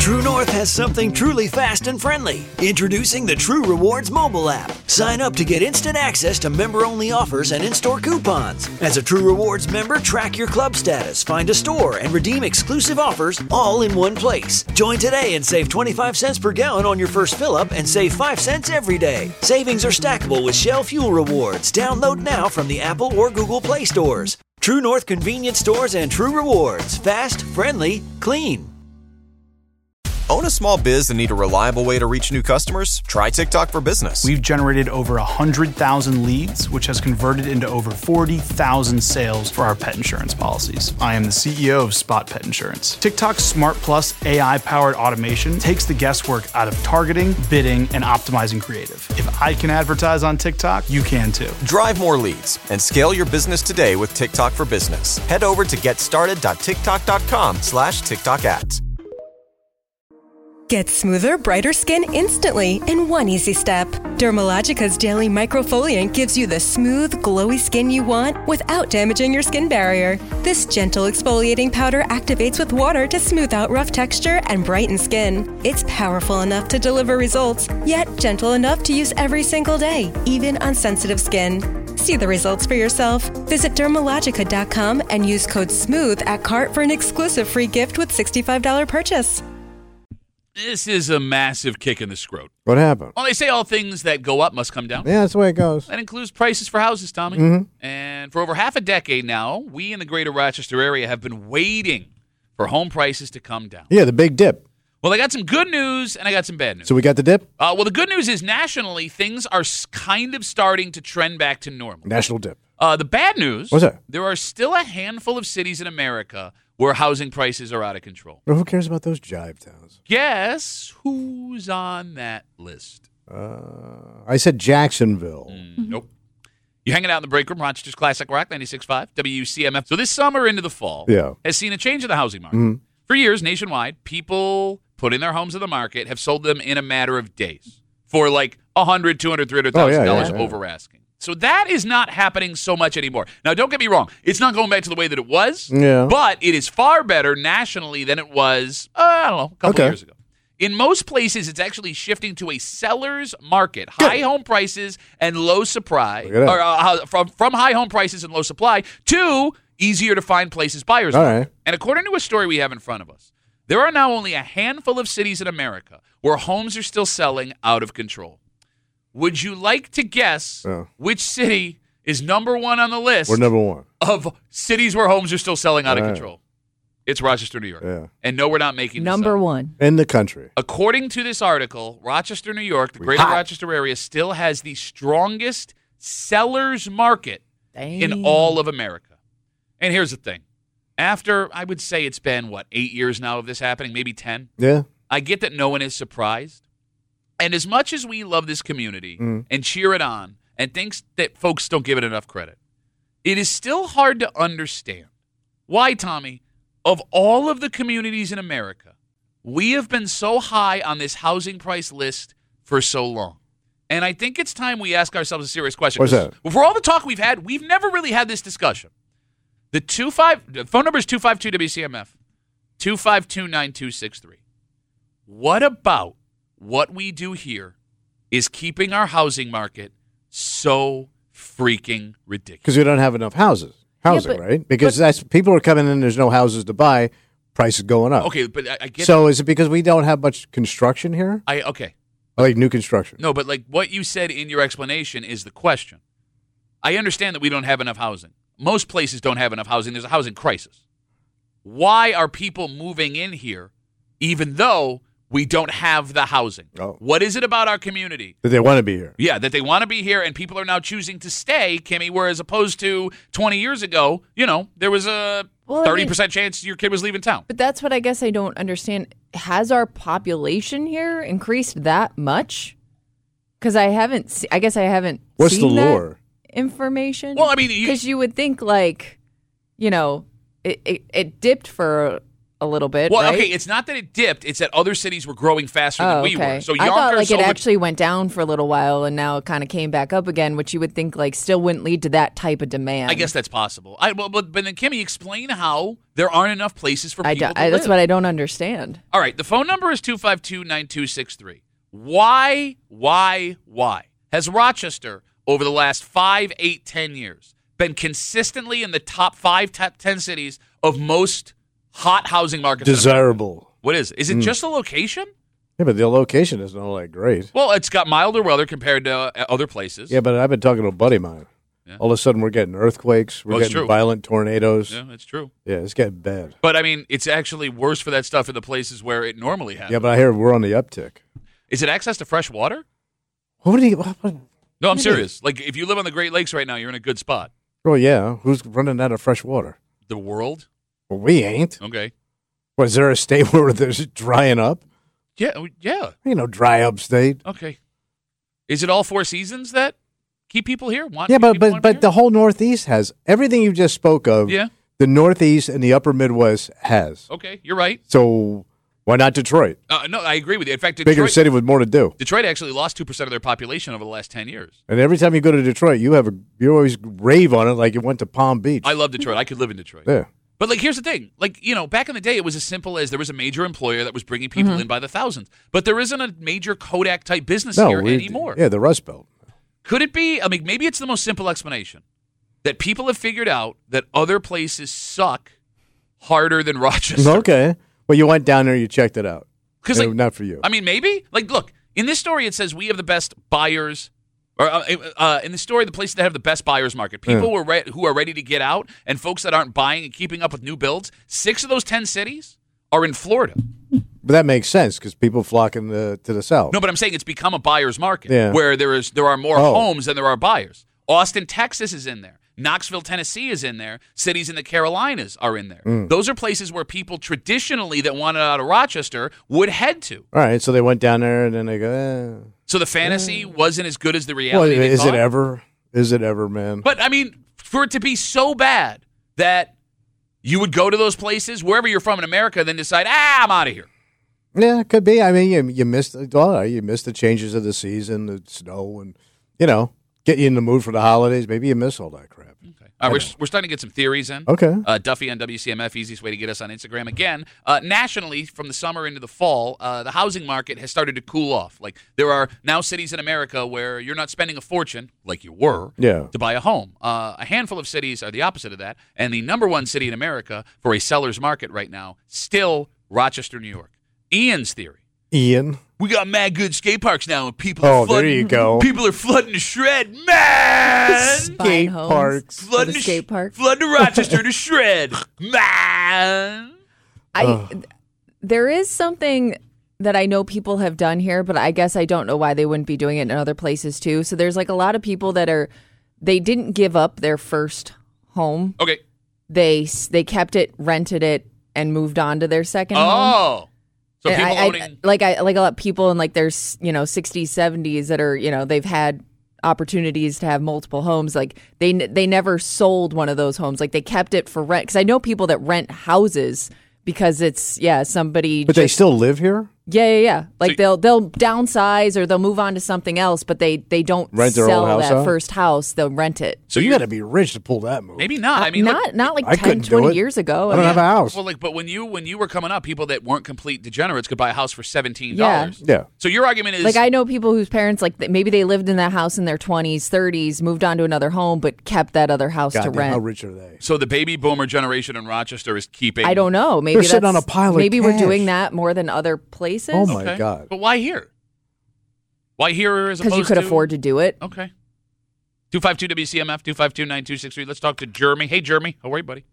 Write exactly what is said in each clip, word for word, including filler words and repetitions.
True North has something truly fast and friendly. Introducing the True Rewards mobile app. Sign up to get instant access to member-only offers and in-store coupons. As a True Rewards member, track your club status, find a store, and redeem exclusive offers all in one place. Join today and save twenty-five cents per gallon on your first fill-up and save five cents every day. Savings are stackable with Shell Fuel Rewards. Download now from the Apple or Google Play stores. True North Convenience Stores and True Rewards. Fast, friendly, clean. Own a small biz and need a reliable way to reach new customers? Try TikTok for Business. We've generated over one hundred thousand leads, which has converted into over forty thousand sales for our pet insurance policies. I am the C E O of Spot Pet Insurance. TikTok's Smart Plus A I-powered automation takes the guesswork out of targeting, bidding, and optimizing creative. If I can advertise on TikTok, you can too. Drive more leads and scale your business today with TikTok for Business. Head over to getstarted.tiktok.com slash TikTok ads. Get smoother, brighter skin instantly in one easy step. Dermalogica's daily microfoliant gives you the smooth, glowy skin you want without damaging your skin barrier. This gentle exfoliating powder activates with water to smooth out rough texture and brighten skin. It's powerful enough to deliver results, yet gentle enough to use every single day, even on sensitive skin. See the results for yourself. Visit Dermalogica dot com and use code SMOOTH at cart for an exclusive free gift with sixty-five dollars purchase. This is a massive kick in the scrot. What happened? Well, they say all things that go up must come down. Yeah, that's the way it goes. That includes prices for houses, Tommy. Mm-hmm. And for over half a decade now, we in the greater Rochester area have been waiting for home prices to come down. Yeah, the big dip. Well, I got some good news and I got some bad news. So we got the dip? Uh, well, the good news is nationally, things are kind of starting to trend back to normal. National dip. Uh, the bad news, What's that? There are still a handful of cities in America where housing prices are out of control. Well, who cares about those jive towns? Guess who's on that list? Uh, I said Jacksonville. Mm, nope. You're hanging out in the break room, Rochester's Classic Rock, ninety-six point five, W C M F. So this summer into the fall yeah. has seen a change in the housing market. Mm-hmm. For years, nationwide, people putting their homes on the market have sold them in a matter of days for like one hundred thousand dollars, two hundred thousand dollars, three hundred thousand dollars oh, yeah, yeah, yeah. over asking. So that is not happening so much anymore. Now, don't get me wrong. It's not going back to the way that it was, yeah. but it is far better nationally than it was, uh, I don't know, a couple okay. of years ago. In most places, it's actually shifting to a seller's market. High Good. home prices and low supply, Look at that. or uh, from, from high home prices and low supply to easier to find places buyers All want. right. And according to a story we have in front of us, there are now only a handful of cities in America where homes are still selling out of control. Would you like to guess Oh. which city is number one on the list We're number one. of cities where homes are still selling out All of right. control? It's Rochester, New York. Yeah. And no, we're not making this Number up. one. In the country. According to this article, Rochester, New York, the We greater hot. Rochester area, still has the strongest seller's market in Damn. all of America. And here's the thing. After, I would say it's been, what, eight years now of this happening, maybe ten? Yeah. I get that no one is surprised. And as much as we love this community Mm. and cheer it on and thinks that folks don't give it enough credit, it is still hard to understand why, Tommy, of all of the communities in America, we have been so high on this housing price list for so long. And I think it's time we ask ourselves a serious question. What's that? For all the talk we've had, we've never really had this discussion. The two five the phone number is two five two W C M F, two five two, nine two six three. What about what we do here is keeping our housing market so freaking ridiculous? Because we don't have enough houses. Housing, but- right? Because but- that's people are coming in, there's no houses to buy, prices going up. Okay, but I, I get So is it because we don't have much construction here? I okay. Like new construction? No, but like what you said in your explanation is the question. I understand that we don't have enough housing. Most places don't have enough housing. There's a housing crisis. Why are people moving in here even though we don't have the housing? Oh. What is it about our community? That they want to be here. Yeah, that they want to be here and people are now choosing to stay, Kimmy, whereas opposed to twenty years ago, you know, there was a Well, I thirty percent chance your kid was leaving town. But that's what I guess I don't understand. Has our population here increased that much? Because I haven't. Se- I guess I haven't. What's seen the that lure? Information. Well, I mean, you- because you, would think like, you know, it, it it dipped for a little bit. Well, right? okay, it's not that it dipped; it's that other cities were growing faster Oh, than we okay. were. So I thought like Yonkers, it so actually went down for a little while, and now it kind of came back up again, which you would think like still wouldn't lead to that type of demand. I guess that's possible. I well, but but then Kimmy, explain how there aren't enough places for I people do, to I, live. that's what I don't understand. All right, the phone number is two five two, nine two six three. Why, why, why has Rochester over the last five, eight, ten years been consistently in the top five, top ten cities of most hot housing markets? Desirable. What is it? Is it Mm. just the location? Yeah, but the location isn't all that great. Well, it's got milder weather compared to uh, other places. Yeah, but I've been talking to a buddy of mine. Yeah. All of a sudden, we're getting earthquakes. We're Well, it's getting true. violent tornadoes. Yeah, it's true. Yeah, it's getting bad. But, I mean, it's actually worse for that stuff in the places where it normally happens. Yeah, but I hear we're on the uptick. Is it access to fresh water? What do you? What, what, No, I'm What do you serious. Like, if you live on the Great Lakes right now, you're in a good spot. oh, yeah. Who's running out of fresh water? The world? Well, we ain't. Okay. What, is there a state where there's drying up? Yeah, oh, yeah. You know, dry up state. Okay. Is it all four seasons that keep people here? Want Yeah, but people but want but here? the whole Northeast has everything you just spoke of. Yeah. The Northeast and the Upper Midwest has. Okay, you're right. So why not Detroit? Uh, no, I agree with you. In fact, Detroit, Bigger city with more to do. Detroit actually lost two percent of their population over the last ten years. And every time you go to Detroit, you have a you always rave on it like you went to Palm Beach. I love Detroit. I could live in Detroit. Yeah. But, like, here's the thing. Like, you know, back in the day, it was as simple as there was a major employer that was bringing people Mm-hmm. in by the thousands. But there isn't a major Kodak-type business No, here we- anymore. Yeah, the Rust Belt. Could it be, I mean, maybe it's the most simple explanation, that people have figured out that other places suck harder than Rochester. Okay. Well, you went down there, you checked it out. Because, Uh, like, not for you. I mean, maybe. Like, look, in this story, it says we have the best buyers. Or uh, uh, in the story, the places that have the best buyers market, people Yeah. who, are re- who are ready to get out, and folks that aren't buying and keeping up with new builds. Six of those ten cities are in Florida. But that makes sense because people flock in the, to the south. No, but I'm saying it's become a buyer's market Yeah. where there is there are more Oh. homes than there are buyers. Austin, Texas is in there. Knoxville, Tennessee is in there. Cities in the Carolinas are in there. Mm. Those are places where people traditionally that wanted out of Rochester would head to. All right, so they went down there and then they go, eh. So the fantasy wasn't as good as the Well, reality. they is it thought. ever? Is it ever, man? But, I mean, for it to be so bad that you would go to those places, wherever you're from in America, then decide, ah, I'm out of here. Yeah, it could be. I mean, you, you missed well, you missed the changes of the season, the snow, and, you know, get you in the mood for the holidays. Maybe you miss all that crap. Okay. All right, we're, we're starting to get some theories in. Okay. Uh, Duffy on W C M F, easiest way to get us on Instagram. Again, uh, nationally, from the summer into the fall, uh, the housing market has started to cool off. Like, there are now cities in America where you're not spending a fortune, like you were, Yeah. to buy a home. Uh, a handful of cities are the opposite of that. And the number one city in America for a seller's market right now, still Rochester, New York. Ian's theory. Ian. We got mad good skate parks now, and people Oh, are flooding. there you go. People are flooding to shred, man. Buying Skate homes parks. for Flood the to skate sh- park. Flood to Rochester to shred, man. I there is something that I know people have done here, but I guess I don't know why they wouldn't be doing it in other places too. So there's like a lot of people that are they didn't give up their first home. Okay. They they kept it, rented it, and moved on to their second home. Oh, so And people I, I, owning. like I like a lot of people in like their s- you know sixties, seventies that are you know they've had opportunities to have multiple homes. Like they n- they never sold one of those homes. Like they kept it for rent. Because I know people that rent houses because it's yeah somebody. But they just- still live here? yeah yeah yeah. Like So- they'll they'll downsize or they'll move on to something else, but they they don't Rent their sell old house that out? first house. They'll rent it. So you got to be rich to pull that move. Maybe not. I mean, not look, not like I ten, couldn't do twenty it. years ago. I don't have a house. well, like, but when you when you were coming up, people that weren't complete degenerates could buy a house for seventeen Yeah. dollars. Yeah. So your argument is Like I know people whose parents like th- maybe they lived in that house in their twenties, thirties, moved on to another home, but kept that other house God to damn, rent. how rich are they? so the baby boomer generation in Rochester is keeping. I don't know. Maybe They're sitting that's, on a pile of Maybe we're cash. doing that more than other places. Oh, my Okay. God. But why here? Why here as Because opposed you could to- afford to do it. Okay. two five two W C M F, two five two, nine two six three. Let's talk to Jeremy. Hey, Jeremy. How are you, buddy?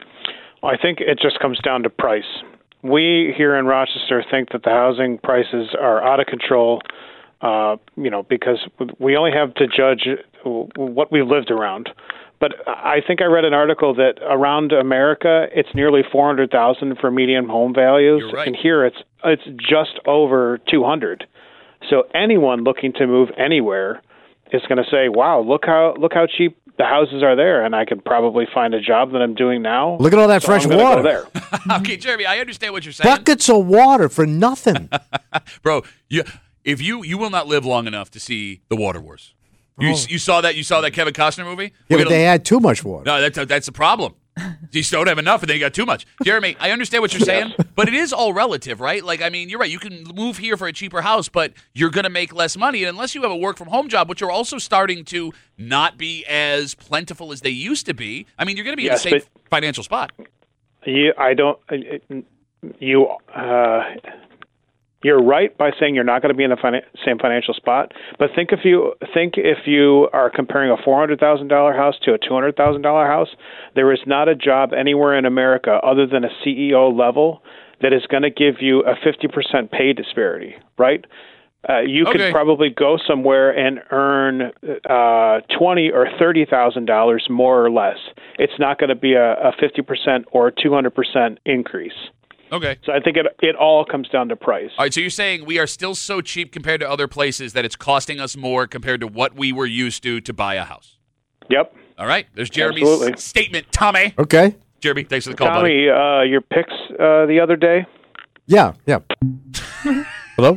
I think it just comes down to price. We here in Rochester think that the housing prices are out of control, uh, you know, because we only have to judge what we've lived around. But I think I read an article that around America, it's nearly four hundred thousand for median home values, You're right. and here it's it's just over two hundred. So anyone looking to move anywhere is going to say, "Wow, look how look how cheap the houses are there, and I could probably find a job that I'm doing now. Look at all that so fresh I'm gonna water. Go there. Okay, Jeremy, I understand what you're saying. Buckets of water for nothing. Bro, you, if you you will not live long enough to see the Water Wars. You, Oh. you saw that? You saw that Kevin Costner movie? Yeah, We're but gonna- they had too much water. No, that's that's the problem. You still don't have enough, and then you got too much. Jeremy, I understand what you're saying, but it is all relative, right? Like, I mean, you're right. You can move here for a cheaper house, but you're going to make less money, and unless you have a work from home job, which are also starting to not be as plentiful as they used to be. I mean, you're going to be Yes, in a safe but- financial spot. You, I don't. You, uh, you're right by saying you're not going to be in the finan- same financial spot. But think if you think if you are comparing a four hundred thousand dollar house to a two hundred thousand dollar house, there is not a job anywhere in America other than a C E O level that is going to give you a fifty percent pay disparity. Right? Uh, you Okay. could probably go somewhere and earn uh, twenty or thirty thousand dollars more or less. It's not going to be a, a fifty percent or two hundred percent increase. Okay. So I think it it all comes down to price. All right, so you're saying we are still so cheap compared to other places that it's costing us more compared to what we were used to to buy a house. Yep. All right, there's Jeremy's Absolutely. statement. Tommy. Okay. Jeremy, thanks for the call, buddy. Tommy, uh, your picks uh, the other day. Yeah, yeah. Hello?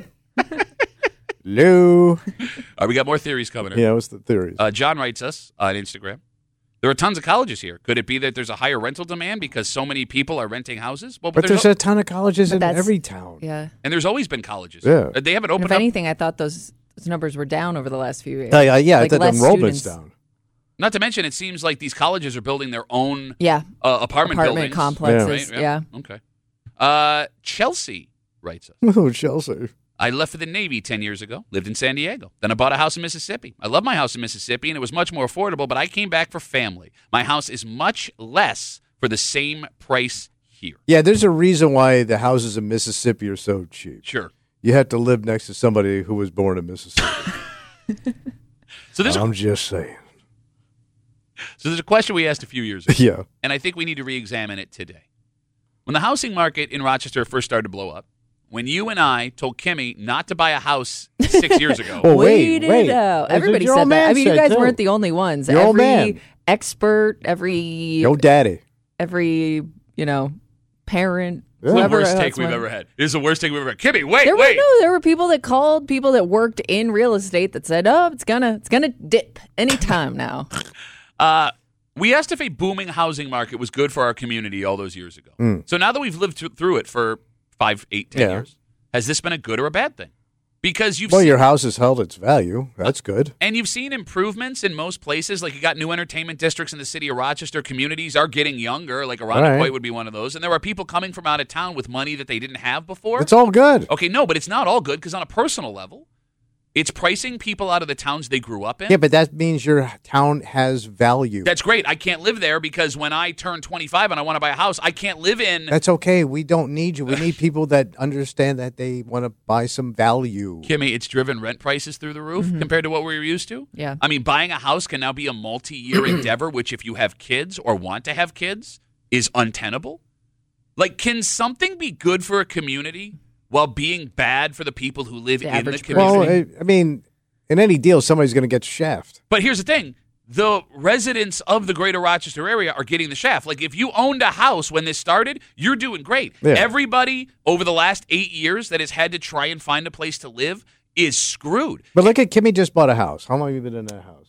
Hello? All right, we got more theories coming in. Yeah, what's the theories? Uh, John writes us on Instagram. There are tons of colleges here. Could it be that there's a higher rental demand because so many people are renting houses? Well, but there's al- a ton of colleges But in that's- every town. Yeah. and there's always been colleges. Yeah. Uh, They haven't And opened if up. anything, I thought those, those numbers were down over the last few years. Uh, yeah, yeah, Like the less enrollment's students. down. Not to mention, it seems like these colleges are building their own Yeah. uh, apartment, Apartment buildings. complexes. Right? Yeah. Okay. Uh, Chelsea writes us. Oh, Chelsea. I left for the Navy ten years ago, lived in San Diego. Then I bought a house in Mississippi. I love my house in Mississippi, and it was much more affordable, but I came back for family. My house is much less for the same price here. Yeah, there's a reason why the houses in Mississippi are so cheap. Sure. You have to live next to somebody who was born in Mississippi. So there's, a, I'm just saying. so there's a question we asked a few years ago, Yeah. and I think we need to re-examine it today. When the housing market in Rochester first started to blow up, when you and I told Kimmy not to buy a house six years ago, Oh, wait, Wait it wait. out. That's what Everybody your said old that. man I mean, you said, guys too. weren't the only ones. Your every old man. expert, every Yo, daddy. every you know parent. Yeah. it's the whoever worst else take we've went- ever had. It is the worst take we've ever had. Kimmy, wait, There were wait. no. There were people that called people that worked in real estate that said, "Oh, it's gonna, it's gonna dip anytime now." Uh, we asked if a booming housing market was good for our community all those years ago. So now that we've lived th- through it for five, eight, ten Hmm. Yeah. years, has this been a good or a bad thing? Because you've Well, seen, your house has held its value. That's good. and you've seen improvements in most places. Like you got new entertainment districts in the city of Rochester. Communities are getting younger. Like Arundel Right. would be one of those. And there are people coming from out of town with money that they didn't have before. It's all good. Okay, no, but it's not all good because on a personal level, it's pricing people out of the towns they grew up in. Yeah, but that means your town has value. That's great. I can't live there because when I turn twenty-five and I want to buy a house, I can't live in. That's okay. We don't need you. We need people that understand that they want to buy some value. Kimmy, it's driven rent prices through the roof compared to what we were used to. Yeah. I mean, buying a house can now be a multi-year endeavor, which if you have kids or want to have kids is untenable. Like, can something be good for a community while being bad for the people who live The in the average community? Well, I, I mean, in any deal, somebody's going to get shaft. But here's the thing. The residents of the greater Rochester area are getting the shaft. Like, if you owned a house when this started, you're doing great. Yeah. Everybody over the last eight years that has had to try and find a place to live is screwed. But look at Kimmy just bought a house. How long have you been in that house?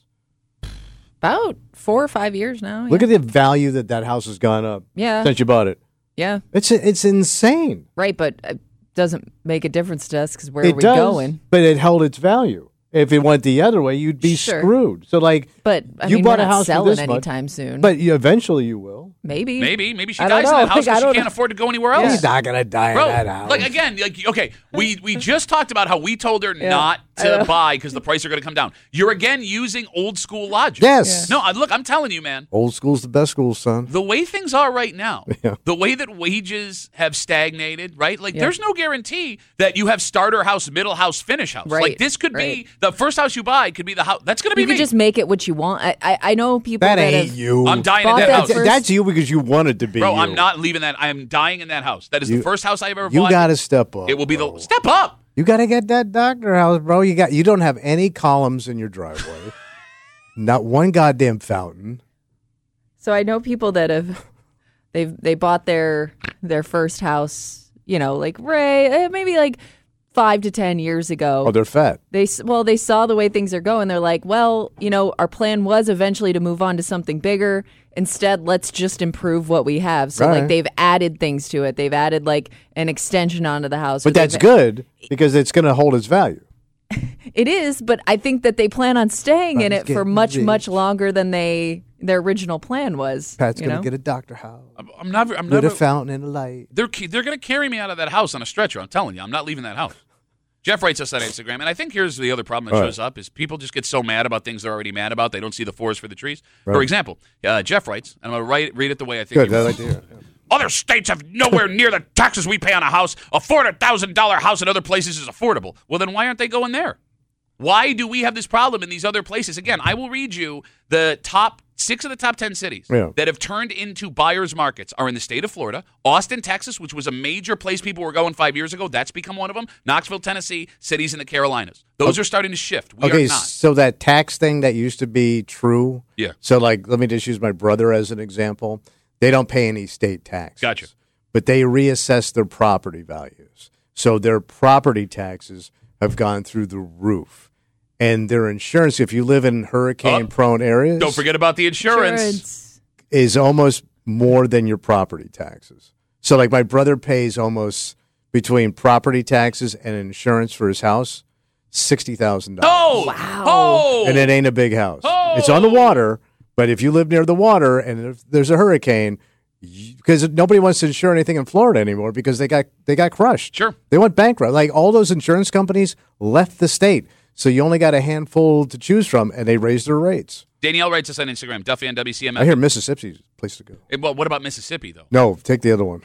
About four or five years now. Look yeah. at the value that that house has gone up Yeah. since you bought it. yeah, It's it's insane. right, but it doesn't make a difference to us because where it are we does, going? but it held its value. If it went the other way, you'd be Sure. screwed. So, like, But I you mean, bought we're a not house for selling this much, anytime soon. but you, eventually you will. maybe, Maybe, maybe she I don't dies in know. that house Like, I because she don't can't know. afford to go anywhere else. He's not gonna die Bro, in that house. like again, like okay, we we just talked about how we told her Yeah. not I to know. buy because the prices are going to come down. You're again using old school logic. Yes. No, I- look, I'm telling you, man. Old school's the best school, son. The way things are right now, Yeah. the way that wages have stagnated, right? Like, Yeah. there's no guarantee that you have starter house, middle house, finish house. Right, Like, this could right. be the first house you buy could be the house. That's going to be you me. could just make it what you want. I I, I know people That that ain't have, you. I'm dying in Bought that, that house. first- That's you because you wanted to be Bro, you. I'm not leaving that. I am dying in that house. That is You- the first house I've ever You bought. got to step up. It will be bro. the step up. You got to get that doctor house, bro. You got. You don't have any columns in your driveway. Not one goddamn fountain. So I know people that have they they bought their their first house, you know, like Ray, maybe like five to ten years ago. Oh, they're fat. They well, they saw the way things are going. They're like, well, you know, our plan was eventually to move on to something bigger. Instead, let's just improve what we have. So, Right. like, they've added things to it. They've added like an extension onto the house. But that's good because it's going to hold its value. It is, but I think that they plan on staying in Pat's it for getting much, rich. much longer than they their original plan was. Pat's you going know? to get a doctor house I'm, I'm never. I'm with never. a fountain and a light. They're they're going to carry me out of that house on a stretcher. I'm telling you, I'm not leaving that house. Jeff writes us on Instagram, and I think here's the other problem that All shows up is people just get so mad about things they're already mad about, they don't see the forest for the trees. Right. For example, uh, Jeff writes, and I'm going to write read it the way I think Good. he I wrote. like to hear it. Other states have nowhere near the taxes we pay on a house. A four hundred thousand dollars house in other places is affordable. Well, then why aren't they going there? Why do we have this problem in these other places? Again, I will read you the top six of the top ten cities Yeah. that have turned into buyers markets are in the state of Florida, Austin, Texas, which was a major place people were going five years ago. That's become one of them. Knoxville, Tennessee, cities in the Carolinas. Those are starting to shift. We Okay, are not. so that tax thing that used to be true. Yeah. So, like, let me just use my brother as an example. They don't pay any state taxes. Gotcha. But they reassess their property values. So their property taxes have gone through the roof. And their insurance, if you live in hurricane-prone areas, Don't forget about the insurance. Insurance. is almost more than your property taxes. So, like, my brother pays almost between property taxes and insurance for his house, sixty thousand dollars. Oh! Wow. Oh! And it ain't a big house. Oh! It's on the water, but if you live near the water and if there's a hurricane, you, because nobody wants to insure anything in Florida anymore because they got they got crushed. Sure. They went bankrupt. Like, all those insurance companies left the state. So you only got a handful to choose from, and they raised their rates. Danielle writes us on Instagram, Duffy on W C M F. I hear Mississippi's a place to go. Eh, Well, what about Mississippi, though? No, take the other one.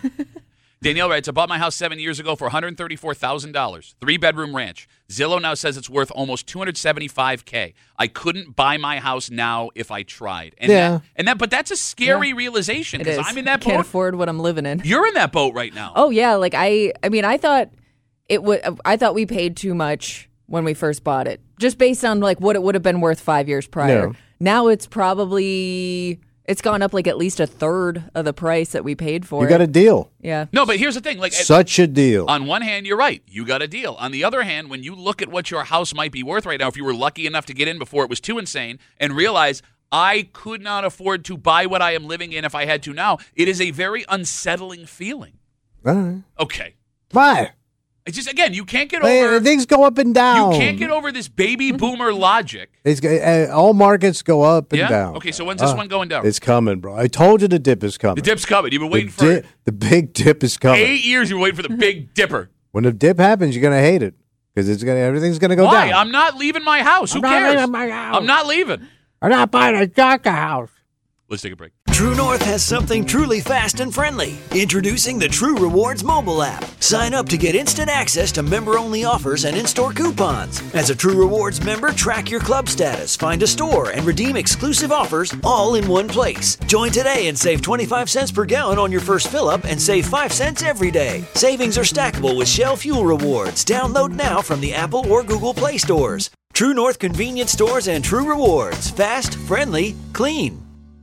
Danielle writes, I bought my house seven years ago for one hundred thirty-four thousand dollars. Three-bedroom ranch. Zillow now says it's worth almost two hundred seventy-five thousand dollars. I couldn't buy my house now if I tried. And Yeah. That, and that, but that's a scary Yeah. realization It because is. I'm in that Can't boat. afford what I'm living in. You're in that boat right now. Oh yeah, like I I mean I thought it would I thought we paid too much when we first bought it. Just based on like what it would have been worth five years prior. Yeah. Now it's probably it's gone up like at least a third of the price that we paid for You it. got a deal. yeah. No, but here's the thing. Like, Such a deal. on one hand, you're right. You got a deal. On the other hand, when you look at what your house might be worth right now, if you were lucky enough to get in before it was too insane and realize I could not afford to buy what I am living in if I had to now, it is a very unsettling feeling. All right. Okay. Why? It's just, again, you can't get Hey, over things go up and you down. can't get over this baby boomer logic. It's, uh, all markets go up and Yeah? down. Okay, so when's this Uh, one going down? It's coming, bro. I told you the dip is coming. The dip's coming. You've been The waiting for di- the big dip is coming. eight years. You've been waiting for the Big Dipper. When the dip happens, you're gonna hate it because it's gonna everything's gonna go Why? down. I'm not leaving my house. Who I'm not cares? leaving my house. I'm not leaving. I'm not buying a doctor house. Let's take a break. True North has something truly fast and friendly. Introducing the True Rewards mobile app. Sign up to get instant access to member-only offers and in-store coupons. As a True Rewards member, track your club status, find a store, and redeem exclusive offers all in one place. Join today and save twenty-five cents per gallon on your first fill-up and save five cents every day. Savings are stackable with Shell Fuel Rewards. Download now from the Apple or Google Play stores. True North Convenience Stores and True Rewards. Fast, friendly, clean.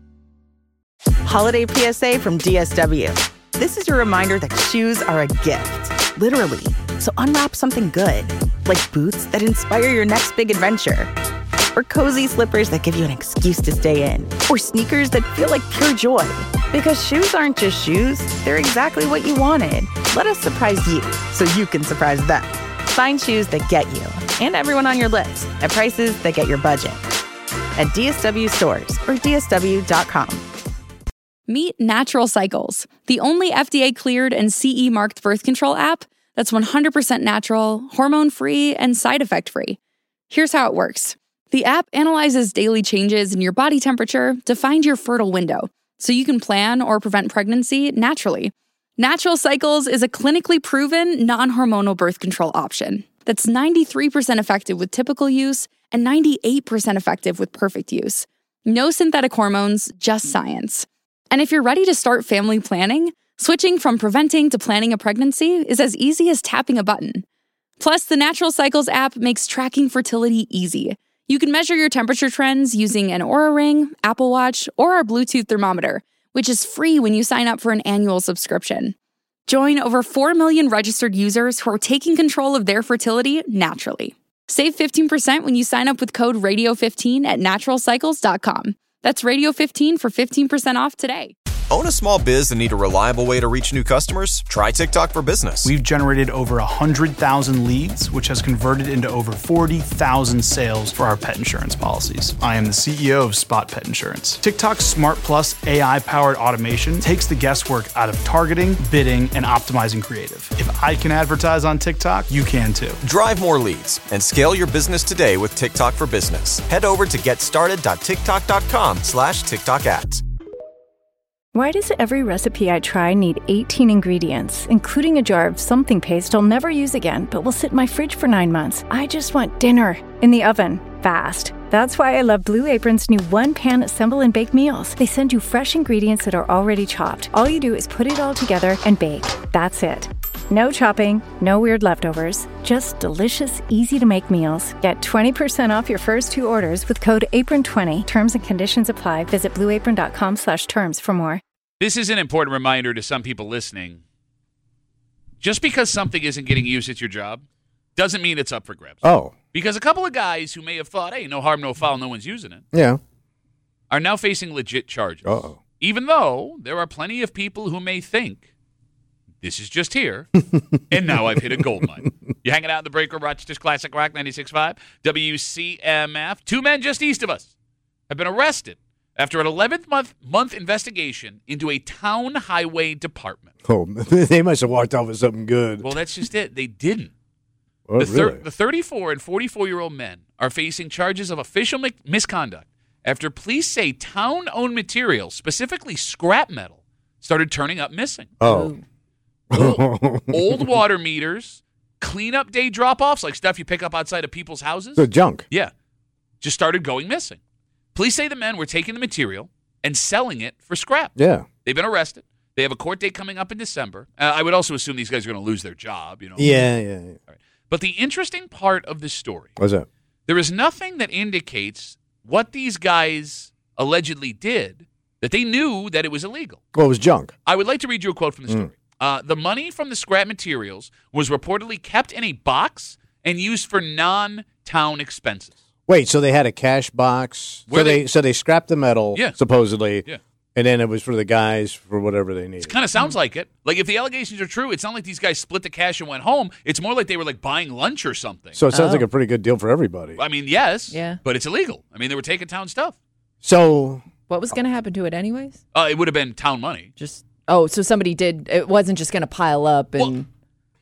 Holiday P S A from D S W. This is your reminder that shoes are a gift, literally. So unwrap something good, like boots that inspire your next big adventure, or cozy slippers that give you an excuse to stay in, or sneakers that feel like pure joy. Because shoes aren't just shoes, they're exactly what you wanted. Let us surprise you so you can surprise them. Find shoes that get you and everyone on your list at prices that get your budget at D S W stores or D S W dot com. Meet Natural Cycles, the only F D A-cleared and C E-marked birth control app that's one hundred percent natural, hormone-free, and side effect-free. Here's how it works. The app analyzes daily changes in your body temperature to find your fertile window, so you can plan or prevent pregnancy naturally. Natural Cycles is a clinically proven, non-hormonal birth control option that's ninety-three percent effective with typical use and ninety-eight percent effective with perfect use. No synthetic hormones, just science. And if you're ready to start family planning, switching from preventing to planning a pregnancy is as easy as tapping a button. Plus, the Natural Cycles app makes tracking fertility easy. You can measure your temperature trends using an Oura Ring, Apple Watch, or our Bluetooth thermometer, which is free when you sign up for an annual subscription. Join over four million registered users who are taking control of their fertility naturally. Save fifteen percent when you sign up with code radio fifteen at natural cycles dot com. That's radio fifteen for fifteen percent off today. Own a small biz and need a reliable way to reach new customers? Try TikTok for Business. We've generated over one hundred thousand leads, which has converted into over forty thousand sales for our pet insurance policies. I am the C E O of Spot Pet Insurance. TikTok's Smart Plus A I-powered automation takes the guesswork out of targeting, bidding, and optimizing creative. If I can advertise on TikTok, you can too. Drive more leads and scale your business today with TikTok for Business. Head over to getstarted.tiktok.com slash TikTok ads. Why does every recipe I try need eighteen ingredients, including a jar of something paste I'll never use again, but will sit in my fridge for nine months? I just want dinner in the oven, fast. That's why I love Blue Apron's new one-pan assemble and bake meals. They send you fresh ingredients that are already chopped. All you do is put it all together and bake. That's it. No chopping, no weird leftovers, just delicious, easy-to-make meals. Get twenty percent off your first two orders with code apron twenty. Terms and conditions apply. Visit blueapron.com slash terms for more. This is an important reminder to some people listening. Just because something isn't getting used at your job doesn't mean it's up for grabs. Oh. Because a couple of guys who may have thought, hey, no harm, no foul, no one's using it, Yeah. are now facing legit charges. Uh-oh. Even though there are plenty of people who may think, this is just here, and now I've hit a gold mine. You hanging out in the break room, Rochester's Classic Rock ninety-six point five, W C M F. Two men just east of us have been arrested after an eleventh month, month investigation into a town highway department. Oh, they must have walked off with something good. Well, that's just it. They didn't. Oh, the, thir- really? the thirty-four and forty-four-year-old men are facing charges of official mi- misconduct after police say town-owned materials, specifically scrap metal, started turning up missing. Oh. Old, old water meters, cleanup day drop-offs, like stuff you pick up outside of people's houses. The junk. Yeah. Just started going missing. Police say the men were taking the material and selling it for scrap. Yeah. They've been arrested. They have a court date coming up in December. Uh, I would also assume these guys are going to lose their job. You know. Yeah, yeah, yeah. All right. But the interesting part of this story, What's that? there is nothing that indicates what these guys allegedly did, that they knew that it was illegal. Well, it was junk. I would like to read you a quote from the story. Mm. Uh, the money from the scrap materials was reportedly kept in a box and used for non-town expenses. Wait, so they had a cash box? Where so they, they- so they scrapped the metal, Yeah. supposedly, Yeah. and then it was for the guys for whatever they needed. Kind of sounds like it. Like if the allegations are true, it's not like these guys split the cash and went home. It's more like they were like buying lunch or something. So it sounds Oh. like a pretty good deal for everybody. I mean, yes, Yeah. but it's illegal. I mean, they were taking town stuff. So What was going to happen to it anyways? Uh, it would have been town money. Just oh, so somebody did. It wasn't just going to pile up and. Well,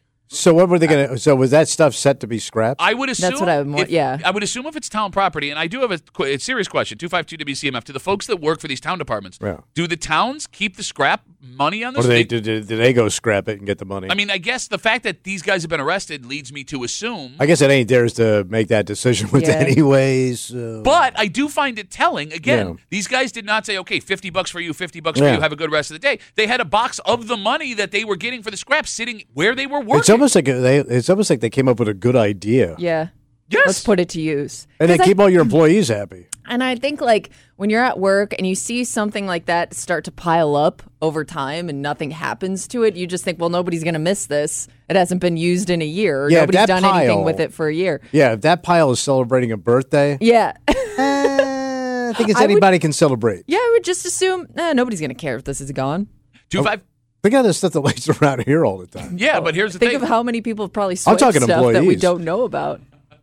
so what were they going to – so was that stuff set to be scrapped? I would assume That's what I would want- if- yeah. I would assume if it's town property, and I do have a, qu- a serious question, two five two W C M F, to the folks that work for these town departments, Yeah. do the towns keep the scrap money on or this? did they, did, did they go scrap it and get the money? I mean, I guess the fact that these guys have been arrested leads me to assume. I guess it ain't theirs to make that decision with Yeah. anyways. So. But I do find it telling. Again, Yeah. these guys did not say, okay, fifty bucks for you, fifty bucks for Yeah. you, have a good rest of the day. They had a box of the money that they were getting for the scrap sitting where they were working. It's almost like a, they. It's almost like they came up with a good idea, Yeah. Yes. Let's put it to use. and then 'Cause I- keep all your employees happy. And I think like when you're at work and you see something like that start to pile up over time and nothing happens to it, you just think, well, nobody's going to miss this. It hasn't been used in a year. Yeah, if Nobody's that done pile- anything with it for a year. Yeah, if that pile is celebrating a birthday, Yeah. eh, I think it's I would- anybody can celebrate. Yeah, I would just assume eh, nobody's going to care if this is gone. Two five. Think of the stuff that lays around here all the time. Yeah, but here's the Think thing. of how many people have probably I'm swiped talking stuff that we employees. don't know about.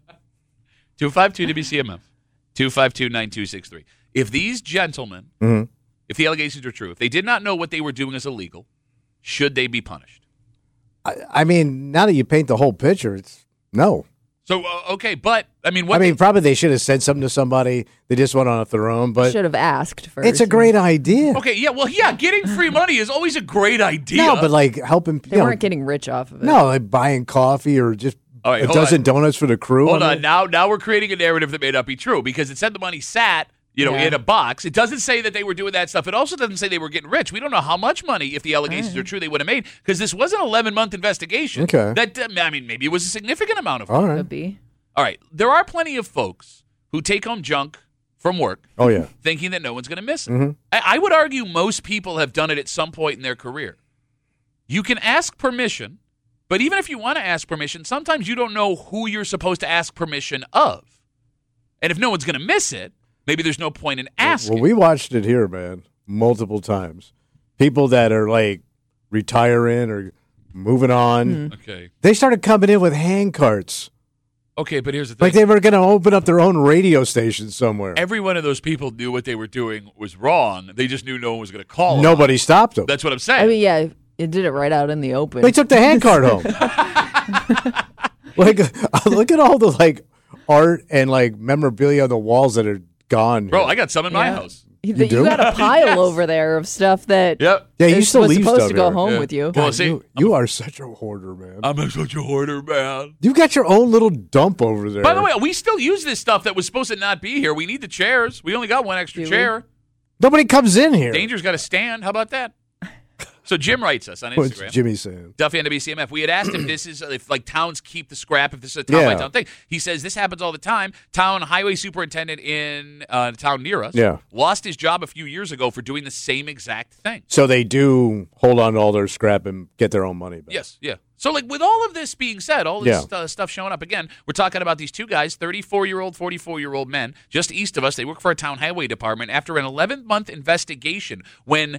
two five two W C M F, two five two nine two six three. If these gentlemen, Mhm. if the allegations are true, if they did not know what they were doing is illegal, should they be punished? I, I mean, now that you paint the whole picture, it's no. So, uh, okay, but, I mean, what I mean, they- probably they should have said something to somebody. They just went on off their own, but Should have asked first. it's a great idea. okay, yeah, well, yeah, getting free money is always a great idea. No, but like helping. They you know, weren't getting rich off of it. no, like buying coffee or just All right, a hold dozen on. donuts for the crew. Hold I on, mean, now now we're creating a narrative that may not be true because it said the money sat, you know, Yeah. in a box. It doesn't say that they were doing that stuff. It also doesn't say they were getting rich. We don't know how much money, if the allegations are true, they would have made because this was an eleven-month investigation. Okay. That uh, I mean, maybe it was a significant amount of money. All right. Could be. All right, there are plenty of folks who take home junk from work. Oh, yeah. Thinking that no one's going to miss it. Mm-hmm. I, I would argue most people have done it at some point in their career. You can ask permission, but even if you want to ask permission, sometimes you don't know who you're supposed to ask permission of. And if no one's going to miss it, maybe there's no point in asking. Well, we watched it here, man, multiple times. People that are like retiring or moving on. Mm. Okay. They started coming in with hand carts. Okay, but here's the thing. Like they were going to open up their own radio station somewhere. Every one of those people knew what they were doing was wrong. They just knew no one was going to call them. Nobody stopped them. That's what I'm saying. I mean, yeah, it did it right out in the open. They took the hand cart home. Like, look at all the like art and like memorabilia on the walls that are gone. Bro, here. I got some in my Yeah. house. You, You you do? got a pile Yes. over there of stuff that Yep. Yeah, you is still was leave supposed stuff to go here. home Yeah. with you. Well, God, see, you, you are such a hoarder, man. I'm such a hoarder, man. You got your own little dump over there. By the way, we still use this stuff that was supposed to not be here. We need the chairs. We only got one extra Do we? chair. nobody comes in here. Danger's got a stand. How about that? So Jim writes us on What's Instagram. Jimmy saying? Duffy on W C M F. We had asked if this is if like towns keep the scrap, if this is a town by Yeah. town thing. He says this happens all the time. Town highway superintendent in uh, a town near us Yeah. lost his job a few years ago for doing the same exact thing. So they do hold on to all their scrap and get their own money back. Yes, yeah. So, like, with all of this being said, all this Yeah. uh, stuff showing up, again, we're talking about these two guys, thirty-four-year-old, forty-four-year-old men, just east of us. They work for a town highway department. After an eleven-month investigation, when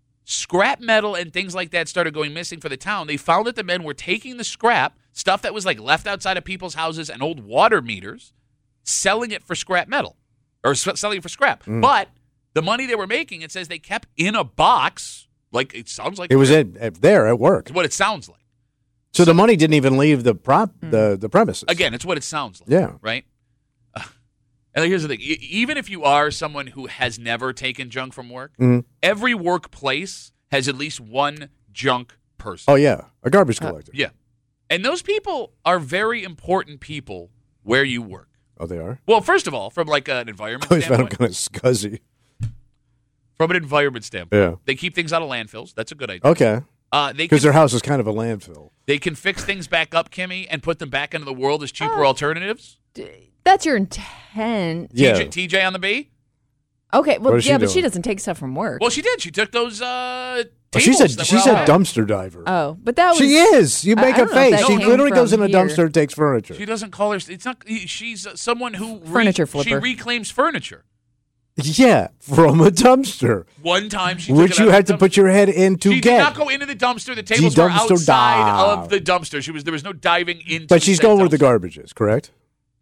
scrap metal and things like that started going missing for the town, they found that the men were taking the scrap, stuff that was, like, left outside of people's houses and old water meters, selling it for scrap metal, or s- selling it for scrap. Mm. But the money they were making, it says they kept in a box, like, it sounds like It was at, at there at work. it's what it sounds like. So the money didn't even leave the prop the, the premises. Again, it's what it sounds like. Yeah. Right? Uh, and here's the thing. E- even if you are someone who has never taken junk from work, Mhm. every workplace has at least one junk person. Oh yeah, a garbage collector. Yeah. And those people are very important people where you work. Oh, they are. Well, first of all, from like an environment I always found them standpoint, kind of scuzzy. from an environment standpoint, Yeah. they keep things out of landfills. That's a good idea. Okay. Uh, they Because can, their house is kind of a landfill. they can fix things back up, Kimmy, and put them back into the world as cheaper Oh. alternatives. That's your intent. Yeah. T J, T J on the B? Okay, well, What is she yeah, but she doing? doesn't take stuff from work. Well, she did. She took those uh, Oh, she's a tables that she's were a out. dumpster diver. oh, but that was she is. You I- make I a don't know if face. that She came literally goes in from a here. dumpster and takes furniture. She doesn't call her. It's not. She's uh, someone who re- Furniture She flipper. reclaims furniture. Yeah, from a dumpster, One time she which took it you out had of to the put your head in to dumpster. She get. did not go into the dumpster. The tables were dumpster outside dive. of the dumpster. She was. There was no diving into. But she's said going where the dumpster. garbage is, correct?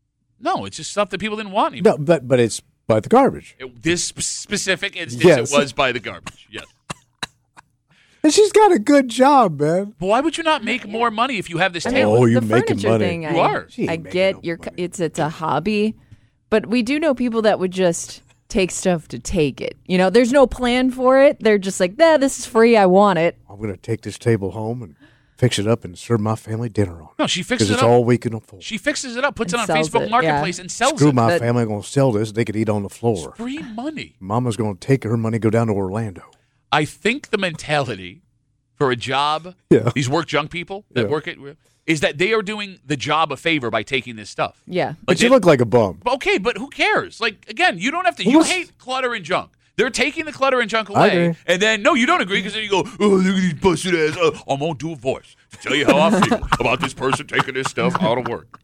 No, it's just stuff that people didn't want anymore. No, but but it's by the garbage. It- this sp- specific instance, Yes. it was by the garbage. Yes. And she's got a good job, man. But why would you not make more money if you have this I mean, table? Oh, the you're making furniture money. thing. You I, are. She ain't I making get no your. money. It's it's a hobby, but we do know people that would just take stuff to take it. You know, there's no plan for it. They're just like, nah, this is free. I want it. I'm gonna take this table home and fix it up and serve my family dinner on. No, she Because fixes it's it up. all we can afford. She fixes it up, puts And it on sells Facebook it, Marketplace, yeah. and sells Screw it. my That- family gonna sell this. They could eat on the floor. Free money. Mama's gonna take her money, go down to Orlando. I think the mentality for a job, Yeah. these work junk people that Yeah. work at, is that they are doing the job a favor by taking this stuff. Yeah. But Like you they- look like a bum. Okay, but who cares? Like, again, you don't have to. Who You was- hate clutter and junk. They're taking the clutter and junk I away. agree. And then, no, you don't agree because then you go, oh, look at these busted ass. Uh, I'm going to do a voice to tell you how I feel about this person taking this stuff out of work.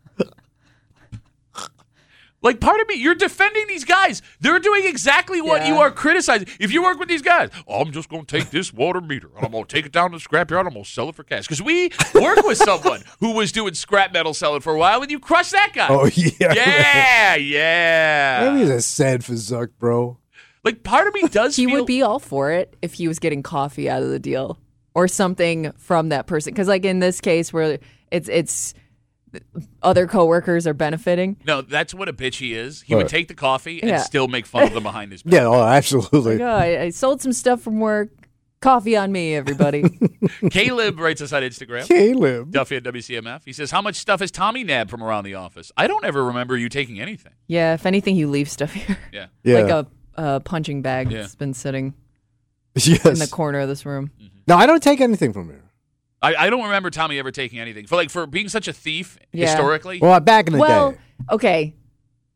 Like, part of me, you're defending these guys. They're doing exactly what Yeah. you are criticizing. If you work with these guys, oh, I'm just going to take this water meter and I'm going to take it down to the scrapyard and I'm going to sell it for cash. Because we work with someone who was doing scrap metal selling for a while and you crushed that guy. Oh yeah. Yeah, yeah. Maybe he's a sad fazuck, bro. Like, part of me does He feel... would be all for it if he was getting coffee out of the deal or something from that person. Because, like in this case, where it's it's other coworkers are benefiting. No, that's what a bitch he is. He would What? take the coffee and Yeah. still make fun of them behind his back. Yeah. Oh, absolutely. Like, oh, I, I sold some stuff from work. Coffee on me, everybody. Caleb writes us on Instagram. Caleb. Duffy at W C M F. He says, how much stuff has Tommy nabbed from around the office? I don't ever remember you taking anything. Yeah, if anything, you leave stuff here. Yeah. Yeah. Like a, a punching bag Yeah. that's been sitting yes. in the corner of this room. No, I don't take anything from here. I, I don't remember Tommy ever taking anything. For like for being such a thief Yeah. historically. Well, back in the Well, day. okay.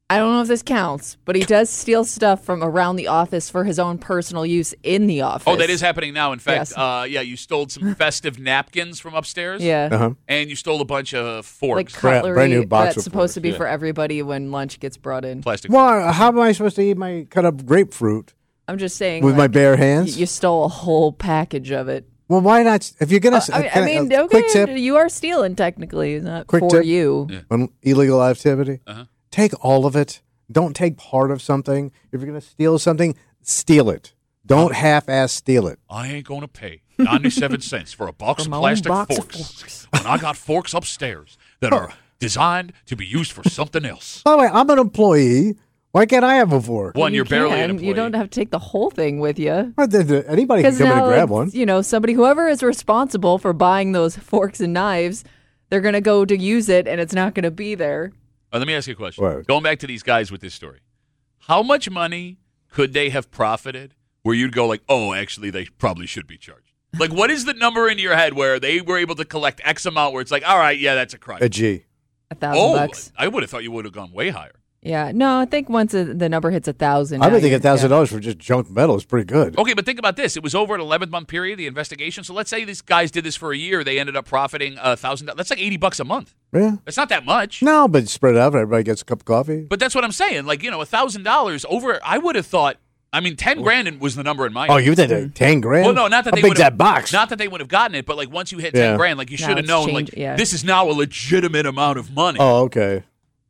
I don't know if this counts, but he does steal stuff from around the office for his own personal use in the office. Oh, that is happening now. In fact, Yes. uh, yeah, you stole some festive napkins from upstairs. Yeah. Uh-huh. And you stole a bunch of forks. Like Brand- cutlery brand new box that's of supposed to be forks, for yeah. everybody when lunch gets brought in. Plastic. Well, how am I supposed to eat my cut up grapefruit I'm just saying. with my like, bare y- hands? You stole a whole package of it. Well, why not? If you're gonna, Uh, I mean, I mean a okay, quick tip, you are stealing technically. It's not Quick for tip. you. Yeah. on illegal activity, Uh-huh. take all of it. Don't take part of something. If you're gonna steal something, steal it. Don't half-ass steal it. I ain't going to pay ninety-seven cents for a box For of my own plastic box of forks, forks. when I got forks upstairs that are designed to be used for something else. By the way, I'm an employee. Why can't I have a fork? One, You you're barely an can. employee. You don't have to take the whole thing with you. Well, th- th- Anybody can Because come in now, and grab it's, one. you know, somebody, whoever is responsible for buying those forks and knives, they're going to go to use it, and it's not going to be there. Uh, let me ask you a question. What? Going back to these guys with this story, how much money could they have profited where you'd go like, oh, actually, they probably should be charged? Like, what is the number in your head where they were able to collect X amount where it's like, all right, yeah, that's a crime? A G. A thousand oh, bucks. I would have thought you would have gone way higher. Yeah. No, I think once a, the number hits a thousand. I now would think you're- a thousand dollars for just junk metal is pretty good. Okay, but think about this. It was over an eleven-month period, the investigation. So let's say these guys did this for a year. They ended up profiting a thousand dollars. That's like eighty bucks a month. Yeah. That's not that much. No, but spread it out. Everybody gets a cup of coffee. But that's what I'm saying. Like, you know, a thousand dollars over, I would have thought, I mean, ten grand was the number in my Oh, head. you think that ten grand? Well, no, not that How they big's would have that box? Not that they would have gotten it, but like once you hit Yeah. ten grand, like you Now should have it's known, changed, like yeah. this is now a legitimate amount of money. Oh, okay.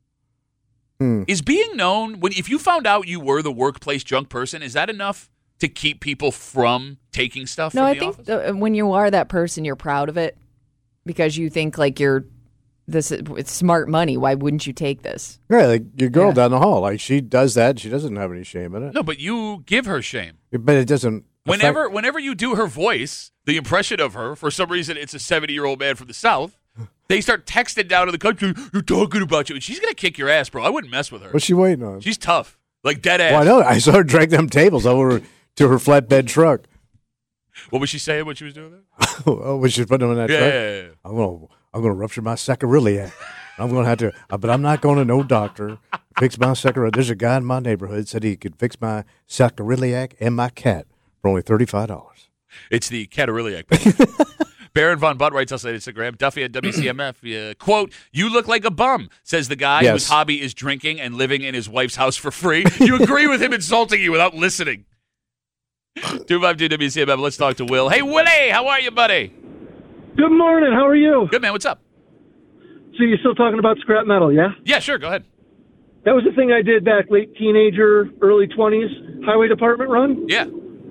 Hmm. Is being known when if you found out you were the workplace junk person, is that enough to keep people from taking stuff? No, from I the think office? the, when you are that person, you're proud of it because you think like you're this. It's smart money. Why wouldn't you take this? Yeah, like your girl Yeah. down the hall, like she does that. She doesn't have any shame in it. No, but you give her shame. But it doesn't. Whenever, affect- whenever you do her voice, the impression of her, for some reason, it's a seventy-year-old man from the South. They start texting down to the country. You're talking about you, and she's gonna kick your ass, bro. I wouldn't mess with her. What's she waiting on? She's tough, like dead ass. Well, I know. I saw her drag them tables over to her flatbed truck. What was she saying when she was doing that? Oh, when she's putting them in that Yeah, truck. yeah, yeah, yeah. I'm gonna, I'm gonna rupture my sacroiliac. I'm gonna have to, uh, but I'm not going to no doctor. Fix my sacroiliac. There's a guy in my neighborhood said he could fix my sacroiliac and my cat for only thirty-five dollars. It's the Catariliac page. Baron Von Butt writes us on Instagram, Duffy at W C M F, uh, quote, you look like a bum, says the guy Yes. whose hobby is drinking and living in his wife's house for free. You agree with him insulting you without listening. two five two W C M F, let's talk to Will. Hey, Willie, how are you, buddy? Good morning. How are you? Good, man. What's up? So you're still talking about scrap metal, yeah? Yeah, sure. Go ahead. That was the thing I did back late teenager, early twenties, highway department run. Yeah.